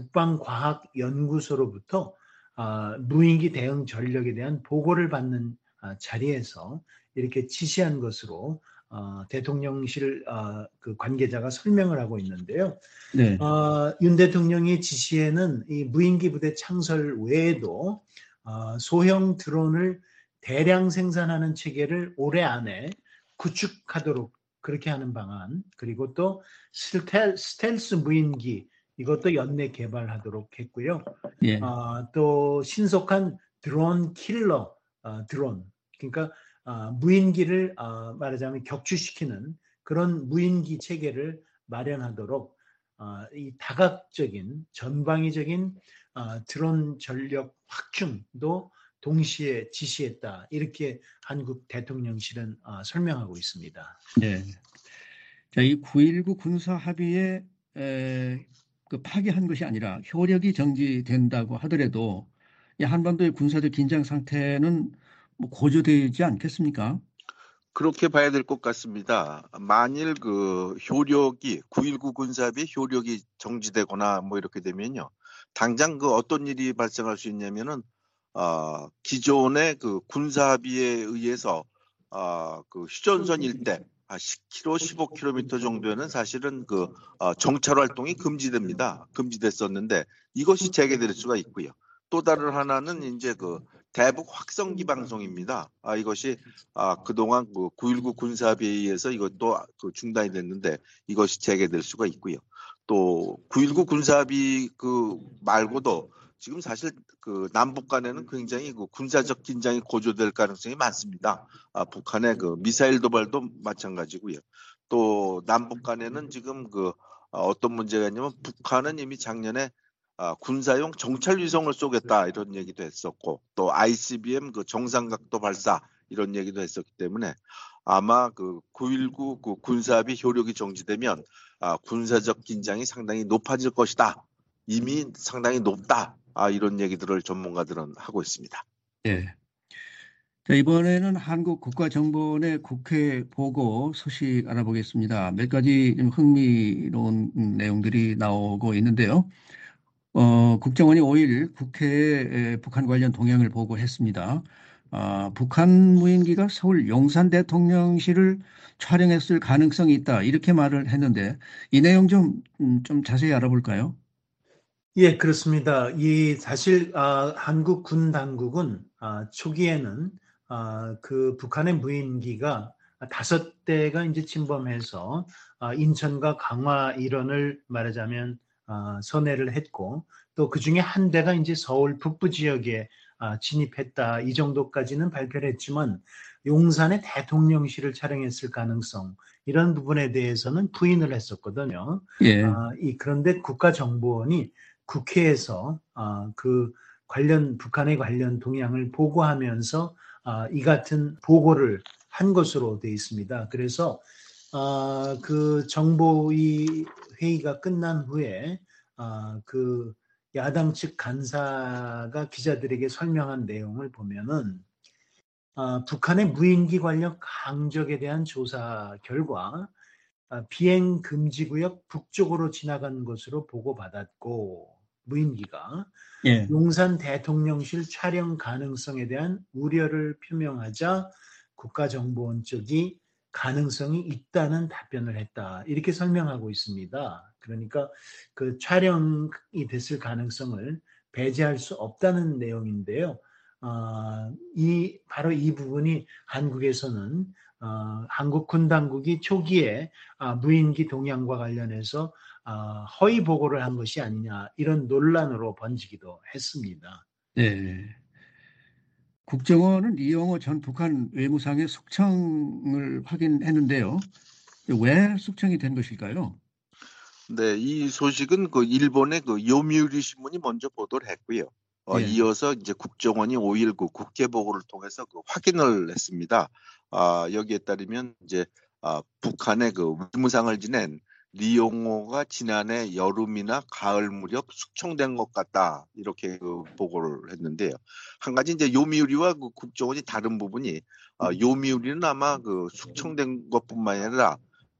국방과학연구소로부터 아, 무인기 대응 전력에 대한 보고를 받는 아, 자리에서 이렇게 지시한 것으로 어, 대통령실 어, 그 관계자가 설명을 하고 있는데요. 네. 어, 윤 대통령의 지시에는 이 무인기 부대 창설 외에도 어, 소형 드론을 대량 생산하는 체계를 올해 안에 구축하도록 그렇게 하는 방안, 그리고 또 스텔, 스텔스 무인기 이것도 연내 개발하도록 했고요. 예. 어, 또 신속한 드론 킬러 어, 드론, 그러니까 어, 무인기를 어, 말하자면 격추시키는 그런 무인기 체계를 마련하도록 어, 이 다각적인 전방위적인 어, 드론 전력 확충도 동시에 지시했다. 이렇게 한국 대통령실은 어, 설명하고 있습니다. 네. 자, 이 구일구 군사 합의에 에, 그 파기한 것이 아니라 효력이 정지된다고 하더라도 이 한반도의 군사적 긴장 상태는 뭐 고조되지 않겠습니까? 그렇게 봐야 될 것 같습니다. 만일 그 효력이 구일구 군사합의 효력이 정지되거나 뭐 이렇게 되면요, 당장 그 어떤 일이 발생할 수 있냐면은 어, 기존의 그 군사합의에 의해서 어, 그 휴전선 일대 아, 십 킬로미터, 십오 킬로미터 정도는 사실은 그 어, 정찰 활동이 금지됩니다. 금지됐었는데 이것이 재개될 수가 있고요. 또 다른 하나는 이제 그 대북 확성기 방송입니다. 아, 이것이 아, 그동안 그 구일구 군사합의에 의해서 이것도 그 중단이 됐는데 이것이 재개될 수가 있고요. 또 구일구 군사합의 그 말고도 지금 사실 그 남북 간에는 굉장히 그 군사적 긴장이 고조될 가능성이 많습니다. 아, 북한의 그 미사일 도발도 마찬가지고요. 또 남북 간에는 지금 그 어떤 문제가 있냐면 북한은 이미 작년에 아, 군사용 정찰 위성을 쏘겠다 이런 얘기도 했었고 또 아이씨비엠 그 정상각도 발사 이런 얘기도 했었기 때문에 아마 그 구일구 그 군사합의 효력이 정지되면 아, 군사적 긴장이 상당히 높아질 것이다. 이미 상당히 높다. 아, 이런 얘기들을 전문가들은 하고 있습니다. 예. 자, 이번에는 한국 국가정보원의 국회 보고 소식 알아보겠습니다. 몇 가지 좀 흥미로운 내용들이 나오고 있는데요. 어, 국정원이 오 일 국회에 북한 관련 동향을 보고했습니다. 아, 북한 무인기가 서울 용산 대통령실을 촬영했을 가능성이 있다. 이렇게 말을 했는데 이 내용 좀, 음, 좀 자세히 알아볼까요? 예, 그렇습니다. 이 사실 아, 한국 군 당국은 아, 초기에는 아, 그 북한의 무인기가 다섯 대가 이제 침범해서 아, 인천과 강화 일원을 말하자면 아, 선회를 했고 또 그 중에 한 대가 이제 서울 북부 지역에 아, 진입했다 이 정도까지는 발표를 했지만 용산의 대통령실을 촬영했을 가능성 이런 부분에 대해서는 부인을 했었거든요. 예. 아, 이, 그런데 국가정보원이 국회에서 어, 그 관련 북한의 관련 동향을 보고하면서 어, 이 같은 보고를 한 것으로 되어 있습니다. 그래서 어, 그 정보위 회의가 끝난 후에 어, 그 야당 측 간사가 기자들에게 설명한 내용을 보면은 어, 북한의 무인기 관련 항적에 대한 조사 결과 어, 비행 금지 구역 북쪽으로 지나간 것으로 보고받았고 무인기가 예. 용산 대통령실 촬영 가능성에 대한 우려를 표명하자 국가정보원 쪽이 가능성이 있다는 답변을 했다. 이렇게 설명하고 있습니다. 그러니까 그 촬영이 됐을 가능성을 배제할 수 없다는 내용인데요. 어, 이 바로 이 부분이 한국에서는 어, 한국 군 당국이 초기에 아, 무인기 동향과 관련해서 아, 허위 보고를 한 것이 아니냐 이런 논란으로 번지기도 했습니다. 네. 국정원은 이영호 전 북한 외무상의 숙청을 확인했는데요. 왜 숙청이 된 것일까요? 네, 이 소식은 그 일본의 그 요미우리 신문이 먼저 보도를 했고요. 어, 예. 이어서 이제 국정원이 오일 그 국회 보고를 통해서 그 확인을 했습니다. 아, 여기에 따르면 이제 아, 북한의 그 외무상을 지낸 리용호가 지난해 여름이나 가을 무렵 숙청된 것 같다 이렇게 그 보고를 했는데요. 한 가지 이제 요미우리와 그 국정원이 다른 부분이 아, 요미우리는 아마 그 숙청된 것뿐만 아니라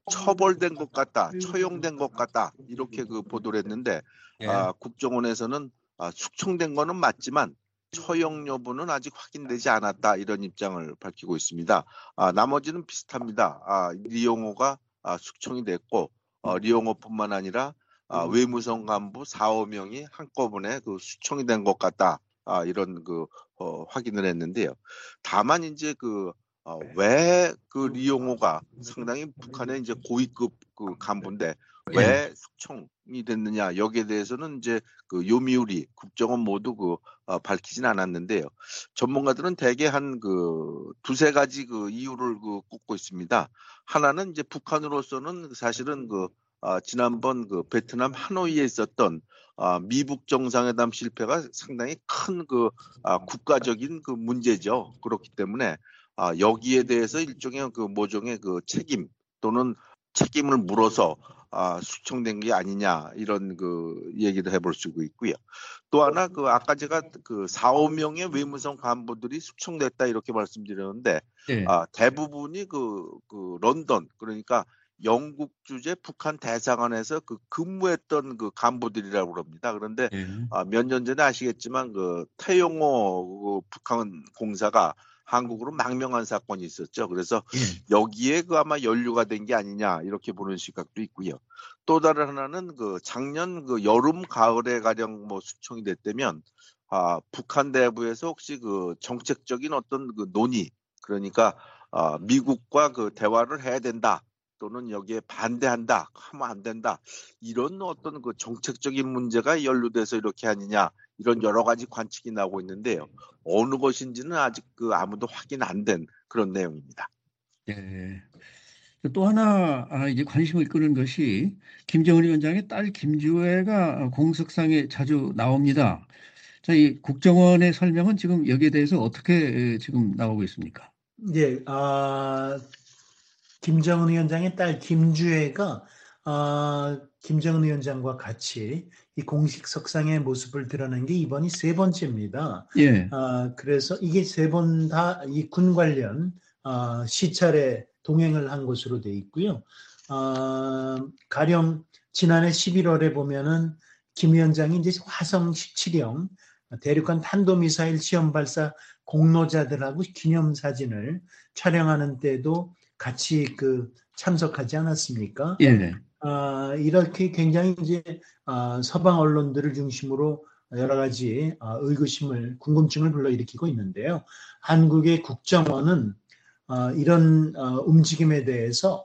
처벌된 것 같다, 처형된 것 같다 이렇게 그 보도를 했는데 예. 아, 국정원에서는 아, 숙청된 거는 맞지만 처형 여부는 아직 확인되지 않았다 이런 입장을 밝히고 있습니다. 아, 나머지는 비슷합니다. 아, 리용호가 아, 숙청이 됐고 어, 리용호뿐만 아니라 아, 외무성 간부 사오 명이 한꺼번에 그 숙청이 된 것 같다. 아, 이런 그 어, 확인을 했는데요. 다만 이제 그 어, 왜 그 리용호가 상당히 북한의 이제 고위급 그 간부인데 왜 숙청이 됐느냐 여기에 대해서는 이제 그 요미우리 국정원 모두 그 어, 밝히진 않았는데요. 전문가들은 대개 한 그 두세 가지 그 이유를 그 꼽고 있습니다. 하나는 이제 북한으로서는 사실은 그 아, 지난번 그 베트남 하노이에 있었던 아, 미북 정상회담 실패가 상당히 큰 그 아, 국가적인 그 문제죠. 그렇기 때문에 아, 여기에 대해서 일종의 그 모종의 그 책임 또는 책임을 물어서 아, 숙청된 게 아니냐 이런 그 얘기도 해볼 수 있고요. 또 하나 그 아까 제가 그 사오 명의 외무성 간부들이 숙청됐다 이렇게 말씀드렸는데 예. 아, 대부분이 그, 그 런던 그러니까 영국 주재 북한 대사관에서 그 근무했던 그 간부들이라고 합니다. 그런데 예. 아, 몇 년 전에 아시겠지만 그 태용호 그 북한 공사가 한국으로 망명한 사건이 있었죠. 그래서 예. 여기에 그 아마 연루가 된 게 아니냐 이렇게 보는 시각도 있고요. 또 다른 하나는 그 작년 그 여름 가을에 가령 뭐 숙청이 됐다면 아, 북한 내부에서 혹시 그 정책적인 어떤 그 논의 그러니까 아, 미국과 그 대화를 해야 된다. 또는 여기에 반대한다, 하면 안 된다. 이런 어떤 그 정책적인 문제가 연루돼서 이렇게 하느냐 이런 여러 가지 관측이 나오고 있는데요. 어느 것인지는 아직 그 아무도 확인 안 된 그런 내용입니다. 예. 또 하나 아, 이제 관심을 끄는 것이 김정은 위원장의 딸 김주애가 공석상에 자주 나옵니다. 자, 이 국정원의 설명은 지금 여기에 대해서 어떻게 지금 나오고 있습니까? 예, 아, 김정은 위원장의 딸 김주애가 아, 김정은 위원장과 같이 이 공식 석상의 모습을 드러낸 게 이번이 세 번째입니다. 예. 아, 그래서 이게 세 번 다 이 군 관련 아, 시찰에 동행을 한 것으로 돼 있고요. 아, 가령 지난해 십일월에 보면은 김 위원장이 이제 화성 십칠형 대륙간 탄도미사일 시험 발사 공로자들하고 기념사진을 촬영하는 때도 같이 그 참석하지 않았습니까? 예. 아, 이렇게 굉장히 이제 아, 서방 언론들을 중심으로 여러 가지 아, 의구심을, 궁금증을 불러일으키고 있는데요. 한국의 국정원은 아, 이런 아, 움직임에 대해서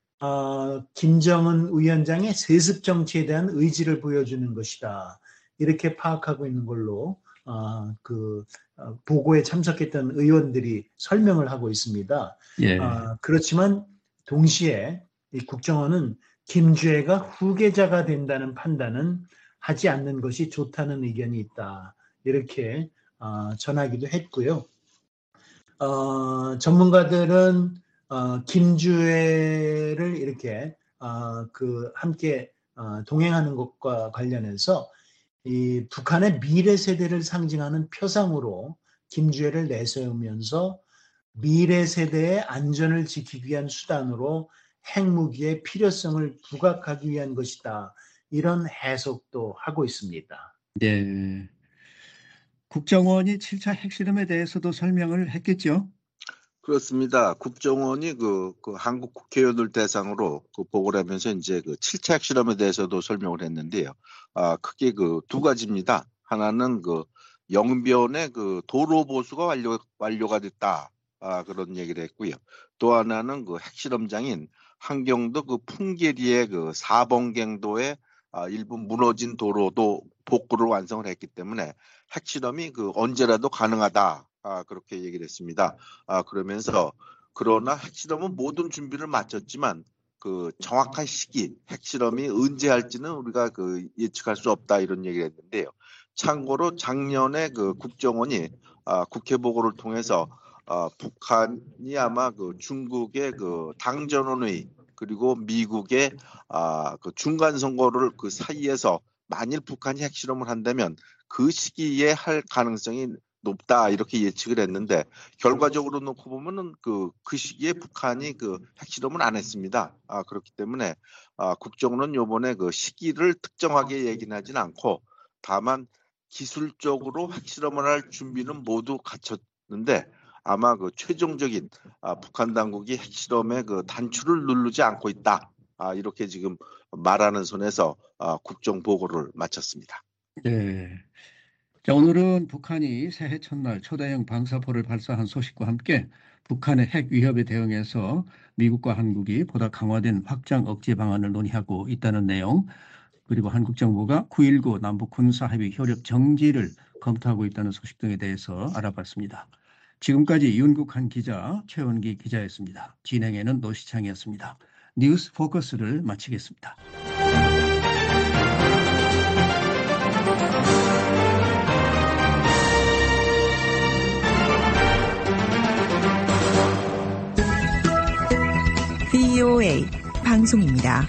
아, 김정은 위원장의 세습 정치에 대한 의지를 보여주는 것이다. 이렇게 파악하고 있는 걸로 아, 그 아, 보고에 참석했던 의원들이 설명을 하고 있습니다. 예. 아, 그렇지만 동시에 이 국정원은 김주애가 후계자가 된다는 판단은 하지 않는 것이 좋다는 의견이 있다. 이렇게 어, 전하기도 했고요. 어, 전문가들은 어, 김주애를 이렇게 어, 그 함께 어, 동행하는 것과 관련해서 이 북한의 미래 세대를 상징하는 표상으로 김주애를 내세우면서 미래 세대의 안전을 지키기 위한 수단으로 핵무기의 필요성을 부각하기 위한 것이다. 이런 해석도 하고 있습니다. 네. 국정원이 칠 차 핵실험에 대해서도 설명을 했겠죠? 그렇습니다. 국정원이 그, 그 한국 국회의원들 대상으로 그 보고를 하면서 이제 그 칠 차 핵실험에 대해서도 설명을 했는데요. 아, 크게 그 두 가지입니다. 하나는 그 영변의 그 도로 보수가 완료, 완료가 됐다. 아, 그런 얘기를 했고요. 또 하나는 그 핵실험장인 한경도 그 풍계리의 그 사번갱도의 아, 일부 무너진 도로도 복구를 완성을 했기 때문에 핵실험이 그 언제라도 가능하다. 아, 그렇게 얘기를 했습니다. 아, 그러면서 그러나 핵실험은 모든 준비를 마쳤지만 그 정확한 시기, 핵실험이 언제 할지는 우리가 그 예측할 수 없다 이런 얘기를 했는데요. 참고로 작년에 그 국정원이 아, 국회 보고를 통해서 아, 북한이 아마 그 중국의 그 당전원의 그리고 미국의 아, 그 중간 선거를 그 사이에서 만일 북한이 핵실험을 한다면 그 시기에 할 가능성이 높다 이렇게 예측을 했는데 결과적으로 놓고 보면은 그, 그 시기에 북한이 그 핵실험을 안 했습니다. 아, 그렇기 때문에 아, 국정원은 이번에 그 시기를 특정하게 얘기는 하진 않고 다만 기술적으로 핵실험을 할 준비는 모두 갖췄는데 아마 그 최종적인 아, 북한 당국이 핵실험의 그 단추를 누르지 않고 있다. 아, 이렇게 지금 말하는 선에서 아, 국정 보고를 마쳤습니다. 네. 자, 오늘은 북한이 새해 첫날 초대형 방사포를 발사한 소식과 함께 북한의 핵 위협에 대응해서 미국과 한국이 보다 강화된 확장 억제 방안을 논의하고 있다는 내용, 그리고 한국 정부가 구일구 남북 군사합의 효력 정지를 검토하고 있다는 소식 등에 대해서 알아봤습니다. 지금까지 윤국한 기자, 최원기 기자였습니다. 진행에는 노시창이었습니다. 뉴스 포커스를 마치겠습니다. 브이오에이 방송입니다.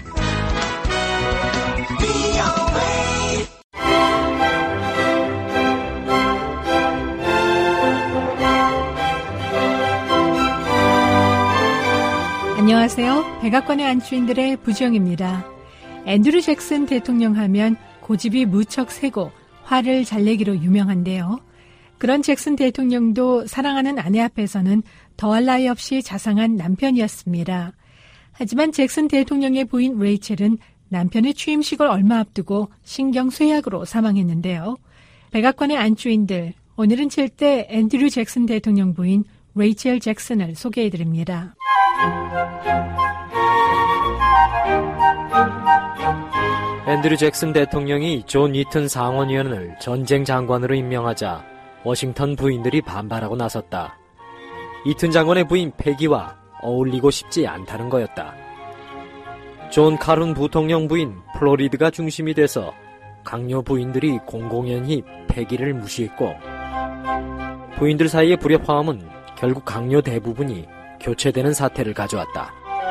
안녕하세요. 백악관의 안주인들의 부정입니다. 앤드류 잭슨 대통령 하면 고집이 무척 세고 화를 잘 내기로 유명한데요. 그런 잭슨 대통령도 사랑하는 아내 앞에서는 더할 나위 없이 자상한 남편이었습니다. 하지만 잭슨 대통령의 부인 레이첼은 남편의 취임식을 얼마 앞두고 신경쇠약으로 사망했는데요. 백악관의 안주인들, 오늘은 칠대 앤드류 잭슨 대통령 부인 레이첼 잭슨을 소개해드립니다. 앤드류 잭슨 대통령이 존 이튼 상원의원을 전쟁 장관으로 임명하자 워싱턴 부인들이 반발하고 나섰다. 이튼 장관의 부인 패기와 어울리고 싶지 않다는 거였다. 존 카룬 부통령 부인 플로리드가 중심이 돼서 강요 부인들이 공공연히 패기를 무시했고 부인들 사이의 불협화음은 결국 강요 대부분이 교체되는 사태를 가져왔다.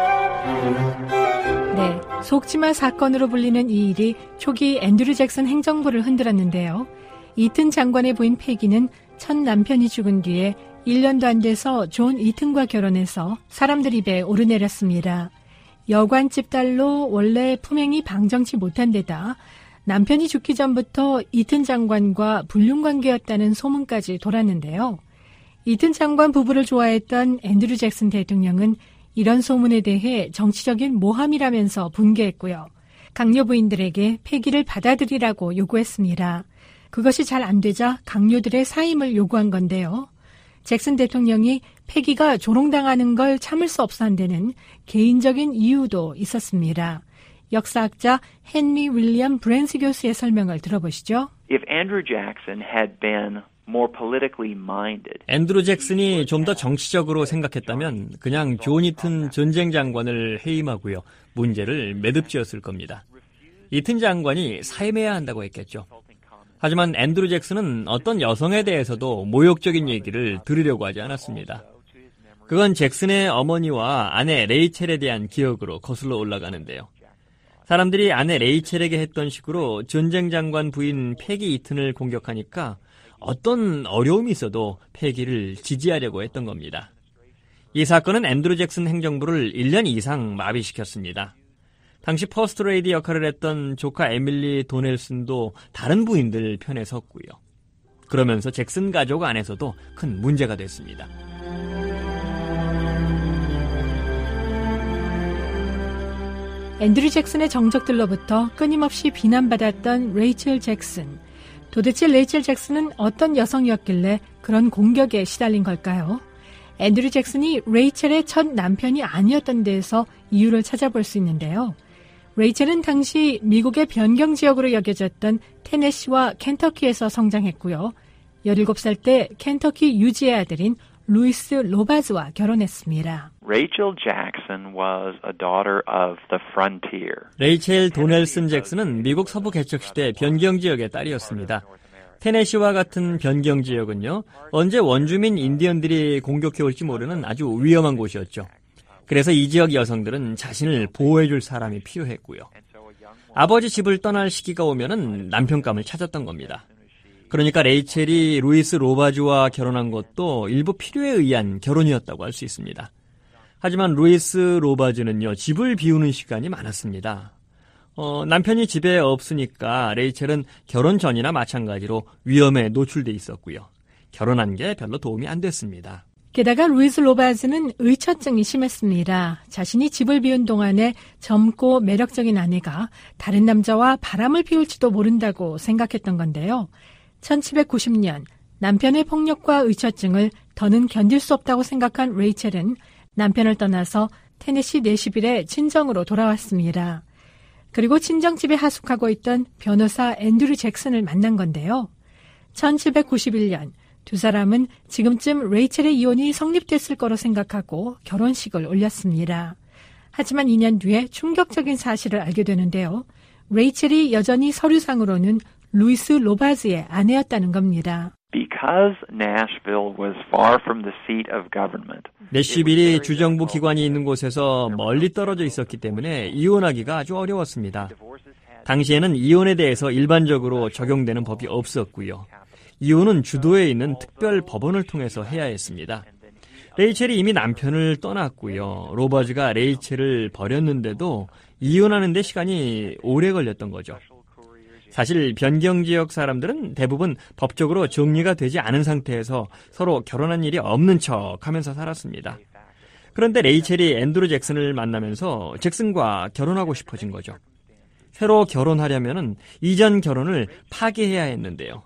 네, 속지마 사건으로 불리는 이 일이 초기 앤드류 잭슨 행정부를 흔들었는데요. 이튼 장관의 부인 패기는 첫 남편이 죽은 뒤에 일 년도 안 돼서 존 이튼과 결혼해서 사람들 입에 오르내렸습니다. 여관집 딸로 원래 품행이 방정치 못한 데다 남편이 죽기 전부터 이튼 장관과 불륜관계였다는 소문까지 돌았는데요. 이튼 장관 부부를 좋아했던 앤드류 잭슨 대통령은 이런 소문에 대해 정치적인 모함이라면서 분개했고요. 강요 부인들에게 패기를 받아들이라고 요구했습니다. 그것이 잘 안 되자 강요들의 사임을 요구한 건데요. 잭슨 대통령이 패기가 조롱당하는 걸 참을 수 없어 한 데는 개인적인 이유도 있었습니다. 역사학자 헨리 윌리엄 브랜스 교수의 설명을 들어보시죠. If Andrew Jackson had been more politically minded. 앤드루 잭슨이 좀 더 정치적으로 생각했다면 그냥 존 이튼 전쟁 장관을 해임하고요. 문제를 매듭지었을 겁니다. 이튼 장관이 사임해야 한다고 했겠죠. 하지만 앤드루 잭슨은 어떤 여성에 대해서도 모욕적인 얘기를 들으려고 하지 않았습니다. 그건 잭슨의 어머니와 아내 레이첼에 대한 기억으로 거슬러 올라가는데요. 사람들이 아내 레이첼에게 했던 식으로 전쟁 장관 부인 패기 이튼을 공격하니까 어떤 어려움이 있어도 패기를 지지하려고 했던 겁니다. 이 사건은 앤드루 잭슨 행정부를 일 년 이상 마비시켰습니다. 당시 퍼스트 레이디 역할을 했던 조카 에밀리 도넬슨도 다른 부인들 편에 섰고요. 그러면서 잭슨 가족 안에서도 큰 문제가 됐습니다. 앤드루 잭슨의 정적들로부터 끊임없이 비난받았던 레이첼 잭슨. 도대체 레이첼 잭슨은 어떤 여성이었길래 그런 공격에 시달린 걸까요? 앤드루 잭슨이 레이첼의 첫 남편이 아니었던 데에서 이유를 찾아볼 수 있는데요. 레이첼은 당시 미국의 변경 지역으로 여겨졌던 테네시와 켄터키에서 성장했고요. 열일곱 살 때 켄터키 유지의 아들인 루이스 로바즈와 결혼했습니다. Rachel Jackson was a daughter of the frontier. 레이첼 도넬슨 잭슨은 미국 서부 개척 시대 변경 지역의 딸이었습니다. 테네시와 같은 변경 지역은요, 언제 원주민 인디언들이 공격해 올지 모르는 아주 위험한 곳이었죠. 그래서 이 지역 여성들은 자신을 보호해줄 사람이 필요했고요. 아버지 집을 떠날 시기가 오면은 남편감을 찾았던 겁니다. 그러니까 레이첼이 루이스 로바즈와 결혼한 것도 일부 필요에 의한 결혼이었다고 할 수 있습니다. 하지만 루이스 로바즈는요, 집을 비우는 시간이 많았습니다. 어, 남편이 집에 없으니까 레이첼은 결혼 전이나 마찬가지로 위험에 노출돼 있었고요. 결혼한 게 별로 도움이 안 됐습니다. 게다가 루이스 로바즈는 의처증이 심했습니다. 자신이 집을 비운 동안에 젊고 매력적인 아내가 다른 남자와 바람을 피울지도 모른다고 생각했던 건데요. 천칠백구십 년 남편의 폭력과 의처증을 더는 견딜 수 없다고 생각한 레이첼은 남편을 떠나서 테네시 내시빌의 친정으로 돌아왔습니다. 그리고 친정집에 하숙하고 있던 변호사 앤드루 잭슨을 만난 건데요. 천칠백구십일 년 두 사람은 지금쯤 레이첼의 이혼이 성립됐을 거로 생각하고 결혼식을 올렸습니다. 하지만 이 년 뒤에 충격적인 사실을 알게 되는데요. 레이첼이 여전히 서류상으로는 루이스 로바즈의 아내였다는 겁니다. Because Nashville was far from the seat of government. 내시빌이 주정부 기관이 있는 곳에서 멀리 떨어져 있었기 때문에 이혼하기가 아주 어려웠습니다. 당시에는 이혼에 대해서 일반적으로 적용되는 법이 없었고요. 이혼은 주도에 있는 특별 법원을 통해서 해야 했습니다. 레이첼이 이미 남편을 떠났고요. 로바즈가 레이첼을 버렸는데도 이혼하는 데 시간이 오래 걸렸던 거죠. 사실 변경 지역 사람들은 대부분 법적으로 정리가 되지 않은 상태에서 서로 결혼한 일이 없는 척하면서 살았습니다. 그런데 레이첼이 앤드루 잭슨을 만나면서 잭슨과 결혼하고 싶어진 거죠. 새로 결혼하려면 이전 결혼을 파기해야 했는데요.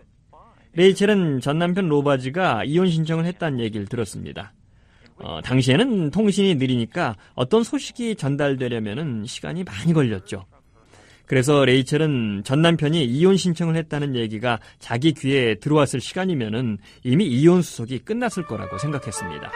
레이첼은 전 남편 로바즈가 이혼 신청을 했다는 얘기를 들었습니다. 어, 당시에는 통신이 느리니까 어떤 소식이 전달되려면 시간이 많이 걸렸죠. 그래서 레이첼은 전 남편이 이혼 신청을 했다는 얘기가 자기 귀에 들어왔을 시간이면은 이미 이혼 수속이 끝났을 거라고 생각했습니다.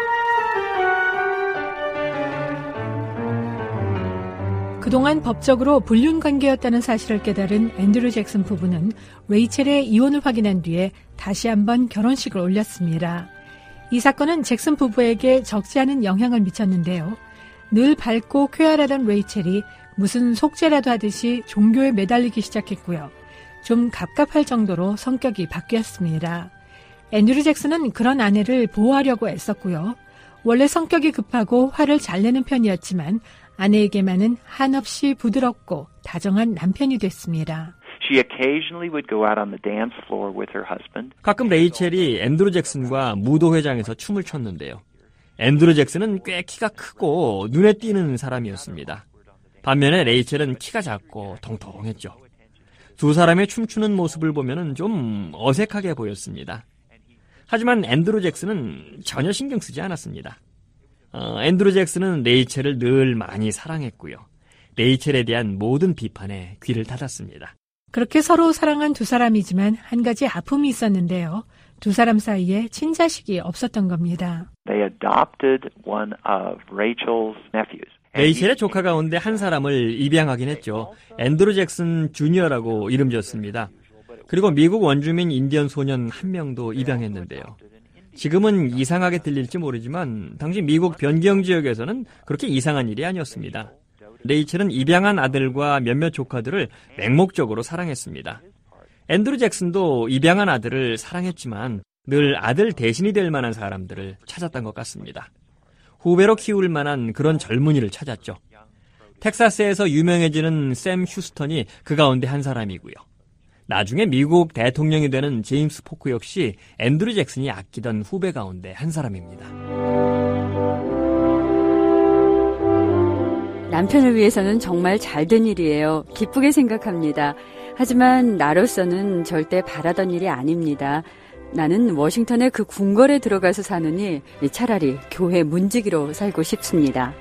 그동안 법적으로 불륜 관계였다는 사실을 깨달은 앤드루 잭슨 부부는 레이첼의 이혼을 확인한 뒤에 다시 한번 결혼식을 올렸습니다. 이 사건은 잭슨 부부에게 적지 않은 영향을 미쳤는데요. 늘 밝고 쾌활하던 레이첼이 무슨 속죄라도 하듯이 종교에 매달리기 시작했고요. 좀 갑갑할 정도로 성격이 바뀌었습니다. 앤드루 잭슨은 그런 아내를 보호하려고 애썼고요. 원래 성격이 급하고 화를 잘 내는 편이었지만 아내에게만은 한없이 부드럽고 다정한 남편이 됐습니다. She occasionally would go out on the dance floor with her husband. 가끔 레이첼이 앤드루 잭슨과 무도회장에서 춤을 췄는데요. 앤드루 잭슨은 꽤 키가 크고 눈에 띄는 사람이었습니다. 반면에 레이첼은 키가 작고 통통했죠. 두 사람의 춤추는 모습을 보면 좀 어색하게 보였습니다. 하지만 앤드루 잭슨은 전혀 신경 쓰지 않았습니다. 어, 앤드루 잭슨은 레이첼을 늘 많이 사랑했고요. 레이첼에 대한 모든 비판에 귀를 닫았습니다. 그렇게 서로 사랑한 두 사람이지만 한 가지 아픔이 있었는데요. 두 사람 사이에 친자식이 없었던 겁니다. They adopted one of Rachel's nephews. 레이첼의 조카 가운데 한 사람을 입양하긴 했죠. 앤드루 잭슨 주니어라고 이름 지었습니다. 그리고 미국 원주민 인디언 소년 한 명도 입양했는데요. 지금은 이상하게 들릴지 모르지만 당시 미국 변경 지역에서는 그렇게 이상한 일이 아니었습니다. 레이첼은 입양한 아들과 몇몇 조카들을 맹목적으로 사랑했습니다. 앤드루 잭슨도 입양한 아들을 사랑했지만 늘 아들 대신이 될 만한 사람들을 찾았던 것 같습니다. 후배로 키울 만한 그런 젊은이를 찾았죠. 텍사스에서 유명해지는 샘 휴스턴이 그 가운데 한 사람이고요. 나중에 미국 대통령이 되는 제임스 포크 역시 앤드루 잭슨이 아끼던 후배 가운데 한 사람입니다. 남편을 위해서는 정말 잘된 일이에요. 기쁘게 생각합니다. 하지만 나로서는 절대 바라던 일이 아닙니다. 나는 워싱턴의 그 궁궐에 들어가서 사느니 차라리 교회 문지기로 살고 싶습니다.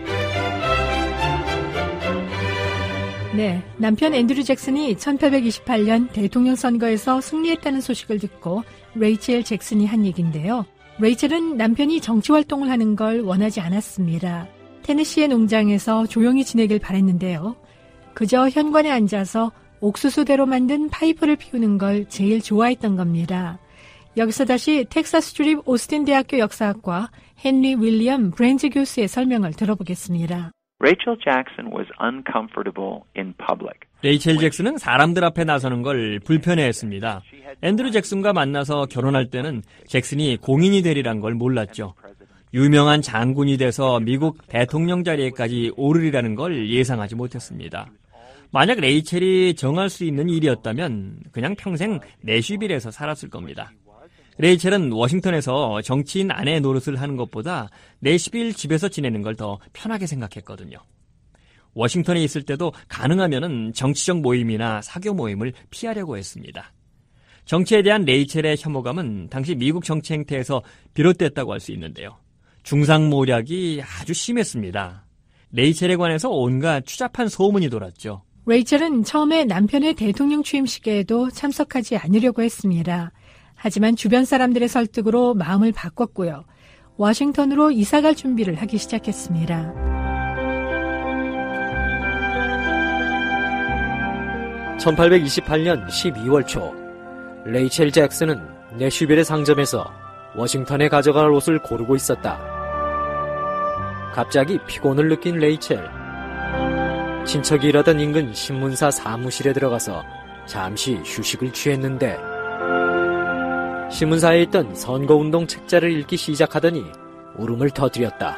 네, 남편 앤드루 잭슨이 천팔백이십팔 년 대통령 선거에서 승리했다는 소식을 듣고 레이첼 잭슨이 한 얘기인데요. 레이첼은 남편이 정치 활동을 하는 걸 원하지 않았습니다. 테네시의 농장에서 조용히 지내길 바랬는데요. 그저 현관에 앉아서 옥수수대로 만든 파이프를 피우는 걸 제일 좋아했던 겁니다. 여기서 다시 텍사스 주립 오스틴 대학교 역사학과 헨리 윌리엄 브랜즈 교수의 설명을 들어보겠습니다. Rachel Jackson was uncomfortable in public. 레이첼 잭슨은 사람들 앞에 나서는 걸 불편해했습니다. 앤드루 잭슨과 만나서 결혼할 때는 잭슨이 공인이 되리란 걸 몰랐죠. 유명한 장군이 돼서 미국 대통령 자리에까지 오르리라는 걸 예상하지 못했습니다. 만약 레이첼이 정할 수 있는 일이었다면 그냥 평생 내슈빌에서 살았을 겁니다. 레이첼은 워싱턴에서 정치인 아내 노릇을 하는 것보다 내슈빌 집에서 지내는 걸 더 편하게 생각했거든요. 워싱턴에 있을 때도 가능하면은 정치적 모임이나 사교 모임을 피하려고 했습니다. 정치에 대한 레이첼의 혐오감은 당시 미국 정치 행태에서 비롯됐다고 할 수 있는데요. 중상모략이 아주 심했습니다. 레이첼에 관해서 온갖 추잡한 소문이 돌았죠. 레이첼은 처음에 남편의 대통령 취임식에도 참석하지 않으려고 했습니다. 하지만 주변 사람들의 설득으로 마음을 바꿨고요. 워싱턴으로 이사갈 준비를 하기 시작했습니다. 천팔백이십팔 년 십이월 초 레이첼 잭슨은 내슈빌의 상점에서 워싱턴에 가져갈 옷을 고르고 있었다. 갑자기 피곤을 느낀 레이첼. 친척이 일하던 인근 신문사 사무실에 들어가서 잠시 휴식을 취했는데 신문사에 있던 선거운동 책자를 읽기 시작하더니 울음을 터뜨렸다.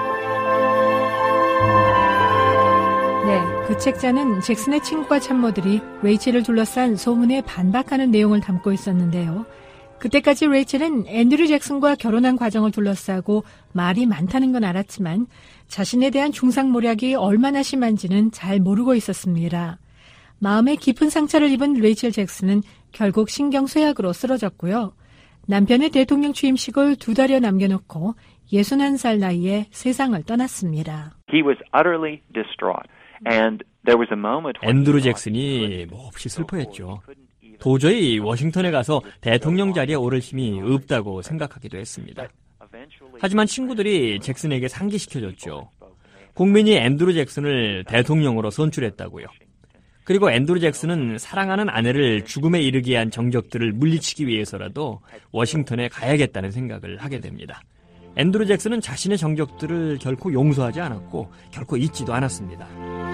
네, 그 책자는 잭슨의 친구와 참모들이 레이첼을 둘러싼 소문에 반박하는 내용을 담고 있었는데요. 그때까지 레이첼은 앤드루 잭슨과 결혼한 과정을 둘러싸고 말이 많다는 건 알았지만 자신에 대한 중상모략이 얼마나 심한지는 잘 모르고 있었습니다. 마음에 깊은 상처를 입은 레이첼 잭슨은 결국 신경쇠약으로 쓰러졌고요. 남편의 대통령 취임식을 두 달여 남겨놓고 예순한 살 나이에 세상을 떠났습니다. He was utterly distraught, and there was a moment when 앤드루 잭슨이 몹시 슬퍼했죠. 도저히 워싱턴에 가서 대통령 자리에 오를 힘이 없다고 생각하기도 했습니다. 하지만 친구들이 잭슨에게 상기시켜줬죠. 국민이 앤드루 잭슨을 대통령으로 선출했다고요. 그리고 앤드루 잭슨은 사랑하는 아내를 죽음에 이르게 한 정적들을 물리치기 위해서라도 워싱턴에 가야겠다는 생각을 하게 됩니다. 앤드루 잭슨은 자신의 정적들을 결코 용서하지 않았고 결코 잊지도 않았습니다.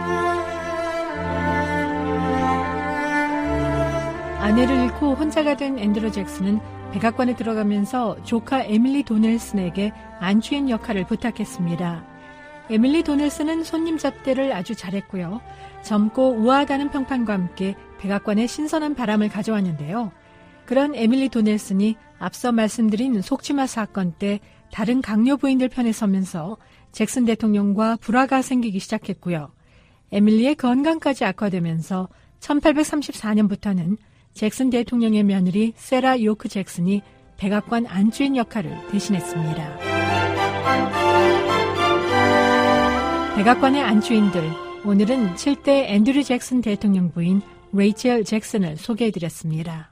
아내를 잃고 혼자가 된 앤드루 잭슨은 백악관에 들어가면서 조카 에밀리 도넬슨에게 안주인 역할을 부탁했습니다. 에밀리 도넬슨은 손님 접대를 아주 잘했고요. 젊고 우아하다는 평판과 함께 백악관에 신선한 바람을 가져왔는데요. 그런 에밀리 도넬슨이 앞서 말씀드린 속치마 사건 때 다른 강요 부인들 편에 서면서 잭슨 대통령과 불화가 생기기 시작했고요. 에밀리의 건강까지 악화되면서 천팔백삼십사 년부터는 잭슨 대통령의 며느리 세라 요크 잭슨이 백악관 안주인 역할을 대신했습니다. 백악관의 안주인들, 오늘은 칠 대 앤드루 잭슨 대통령 부인 레이첼 잭슨을 소개해드렸습니다.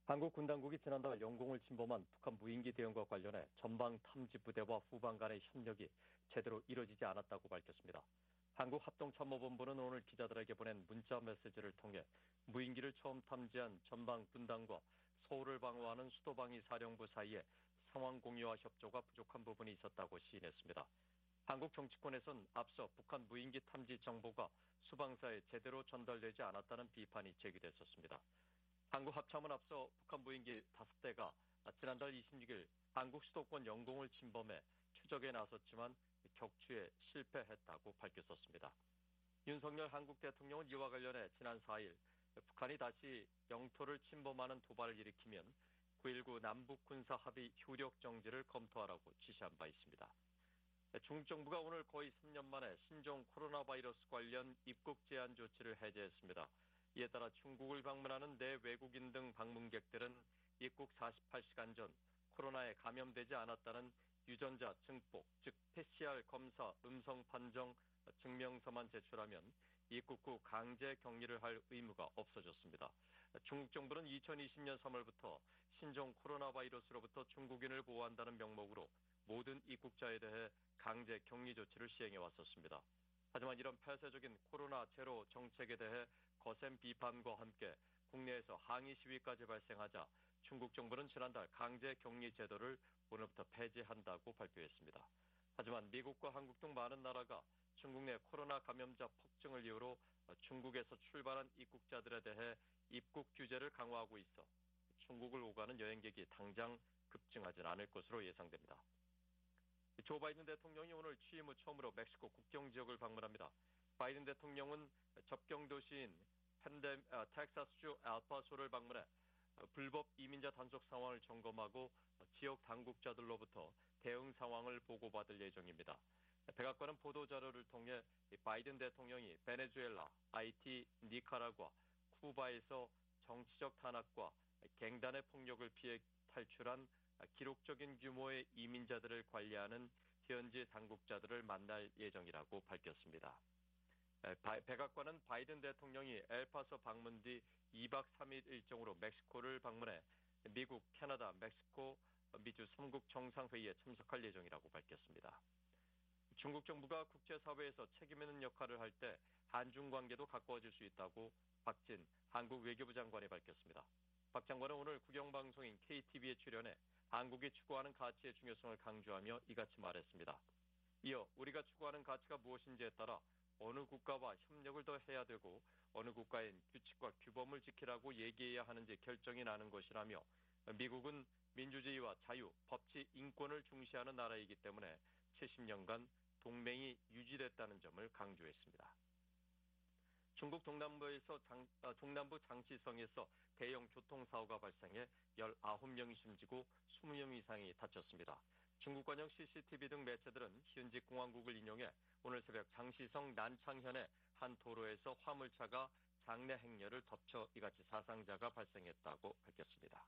한국 군 당국이 지난달 영공을 침범한 북한 무인기 대응과 관련해 전방 탐지 부대와 후방 간의 협력이 제대로 이뤄지지 않았다고 밝혔습니다. 한국합동참모본부는 오늘 기자들에게 보낸 문자 메시지를 통해 무인기를 처음 탐지한 전방 분단과 서울을 방어하는 수도방위 사령부 사이에 상황 공유와 협조가 부족한 부분이 있었다고 시인했습니다. 한국 정치권에선 앞서 북한 무인기 탐지 정보가 수방사에 제대로 전달되지 않았다는 비판이 제기됐었습니다. 한국 합참은 앞서 북한 무인기 다섯 대가 지난달 이십육일 한국 수도권 영공을 침범해 추적에 나섰지만 격추에 실패했다고 밝혔었습니다. 윤석열 한국 대통령은 이와 관련해 지난 사일 북한이 다시 영토를 침범하는 도발을 일으키면 구일구 남북 군사 합의 효력 정지를 검토하라고 지시한 바 있습니다. 중국 정부가 오늘 거의 삼 년 만에 신종 코로나 바이러스 관련 입국 제한 조치를 해제했습니다. 이에 따라 중국을 방문하는 내 외국인 등 방문객들은 입국 사십팔 시간 전 코로나에 감염되지 않았다는 유전자 증폭, 즉 피씨알 검사 음성 판정 증명서만 제출하면 입국 후 강제 격리를 할 의무가 없어졌습니다. 중국 정부는 이천이십년 삼월부터 신종 코로나 바이러스로부터 중국인을 보호한다는 명목으로 모든 입국자에 대해 강제 격리 조치를 시행해 왔었습니다. 하지만 이런 폐쇄적인 코로나 제로 정책에 대해 거센 비판과 함께 국내에서 항의 시위까지 발생하자 중국 정부는 지난달 강제 격리 제도를 오늘부터 폐지한다고 발표했습니다. 하지만 미국과 한국 등 많은 나라가 중국 내 코로나 감염자 폭증을 이유로 중국에서 출발한 입국자들에 대해 입국 규제를 강화하고 있어 중국을 오가는 여행객이 당장 급증하진 않을 것으로 예상됩니다. 조 바이든 대통령이 오늘 취임 후 처음으로 멕시코 국경 지역을 방문합니다. 바이든 대통령은 접경 도시인 펜데, 아, 텍사스주 엘파소를 방문해 불법 이민자 단속 상황을 점검하고 지역 당국자들로부터 대응 상황을 보고받을 예정입니다. 백악관은 보도자료를 통해 바이든 대통령이 베네수엘라, 하이티, 니카라과, 쿠바에서 정치적 탄압과 갱단의 폭력을 피해 탈출한 기록적인 규모의 이민자들을 관리하는 현지 당국자들을 만날 예정이라고 밝혔습니다. 백악관은 바이든 대통령이 엘파소 방문 뒤 이박 삼일 일정으로 멕시코를 방문해 미국, 캐나다, 멕시코, 미주 삼국 정상회의에 참석할 예정이라고 밝혔습니다. 중국 정부가 국제사회에서 책임 있는 역할을 할 때 한중 관계도 가까워질 수 있다고 박진 한국 외교부 장관이 밝혔습니다. 박 장관은 오늘 국영방송인 케이티비에 출연해 한국이 추구하는 가치의 중요성을 강조하며 이같이 말했습니다. 이어 우리가 추구하는 가치가 무엇인지에 따라 어느 국가와 협력을 더 해야 되고 어느 국가엔 규칙과 규범을 지키라고 얘기해야 하는지 결정이 나는 것이라며 미국은 민주주의와 자유, 법치, 인권을 중시하는 나라이기 때문에 칠십 년간 동맹이 유지됐다는 점을 강조했습니다. 중국 동남부에서 장, 아, 동남부 장시성에서 대형 교통사고가 발생해 열아홉 명이 숨지고 이십 명 이상이 다쳤습니다. 중국 관영 씨씨티비 등 매체들은 현지 공항국을 인용해 오늘 새벽 장시성 난창현의 한 도로에서 화물차가 장내 행렬을 덮쳐 이같이 사상자가 발생했다고 밝혔습니다.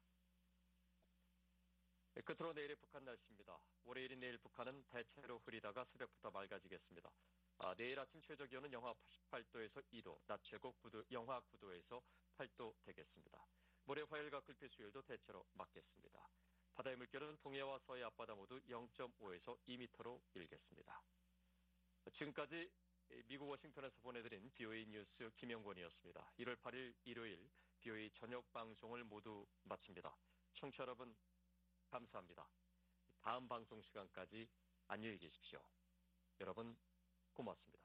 끝으로 내일의 북한 날씨입니다. 월요일인 내일 북한은 대체로 흐리다가 새벽부터 맑아지겠습니다. 아, 내일 아침 최저 기온은 영하 팔십팔 도에서 이 도, 낮 최고 구 도, 영하 구 도에서 팔 도 되겠습니다. 모레 화요일과 글피 수요일도 대체로 맞겠습니다. 바다의 물결은 동해와 서해 앞바다 모두 영 점 오에서 이 미터로 일겠습니다. 지금까지 미국 워싱턴에서 보내드린 비오에이 뉴스 김영권이었습니다. 일월 팔일 일요일 비오에이 저녁 방송을 모두 마칩니다. 청취자 여러분 감사합니다. 다음 방송 시간까지 안녕히 계십시오. 여러분 고맙습니다.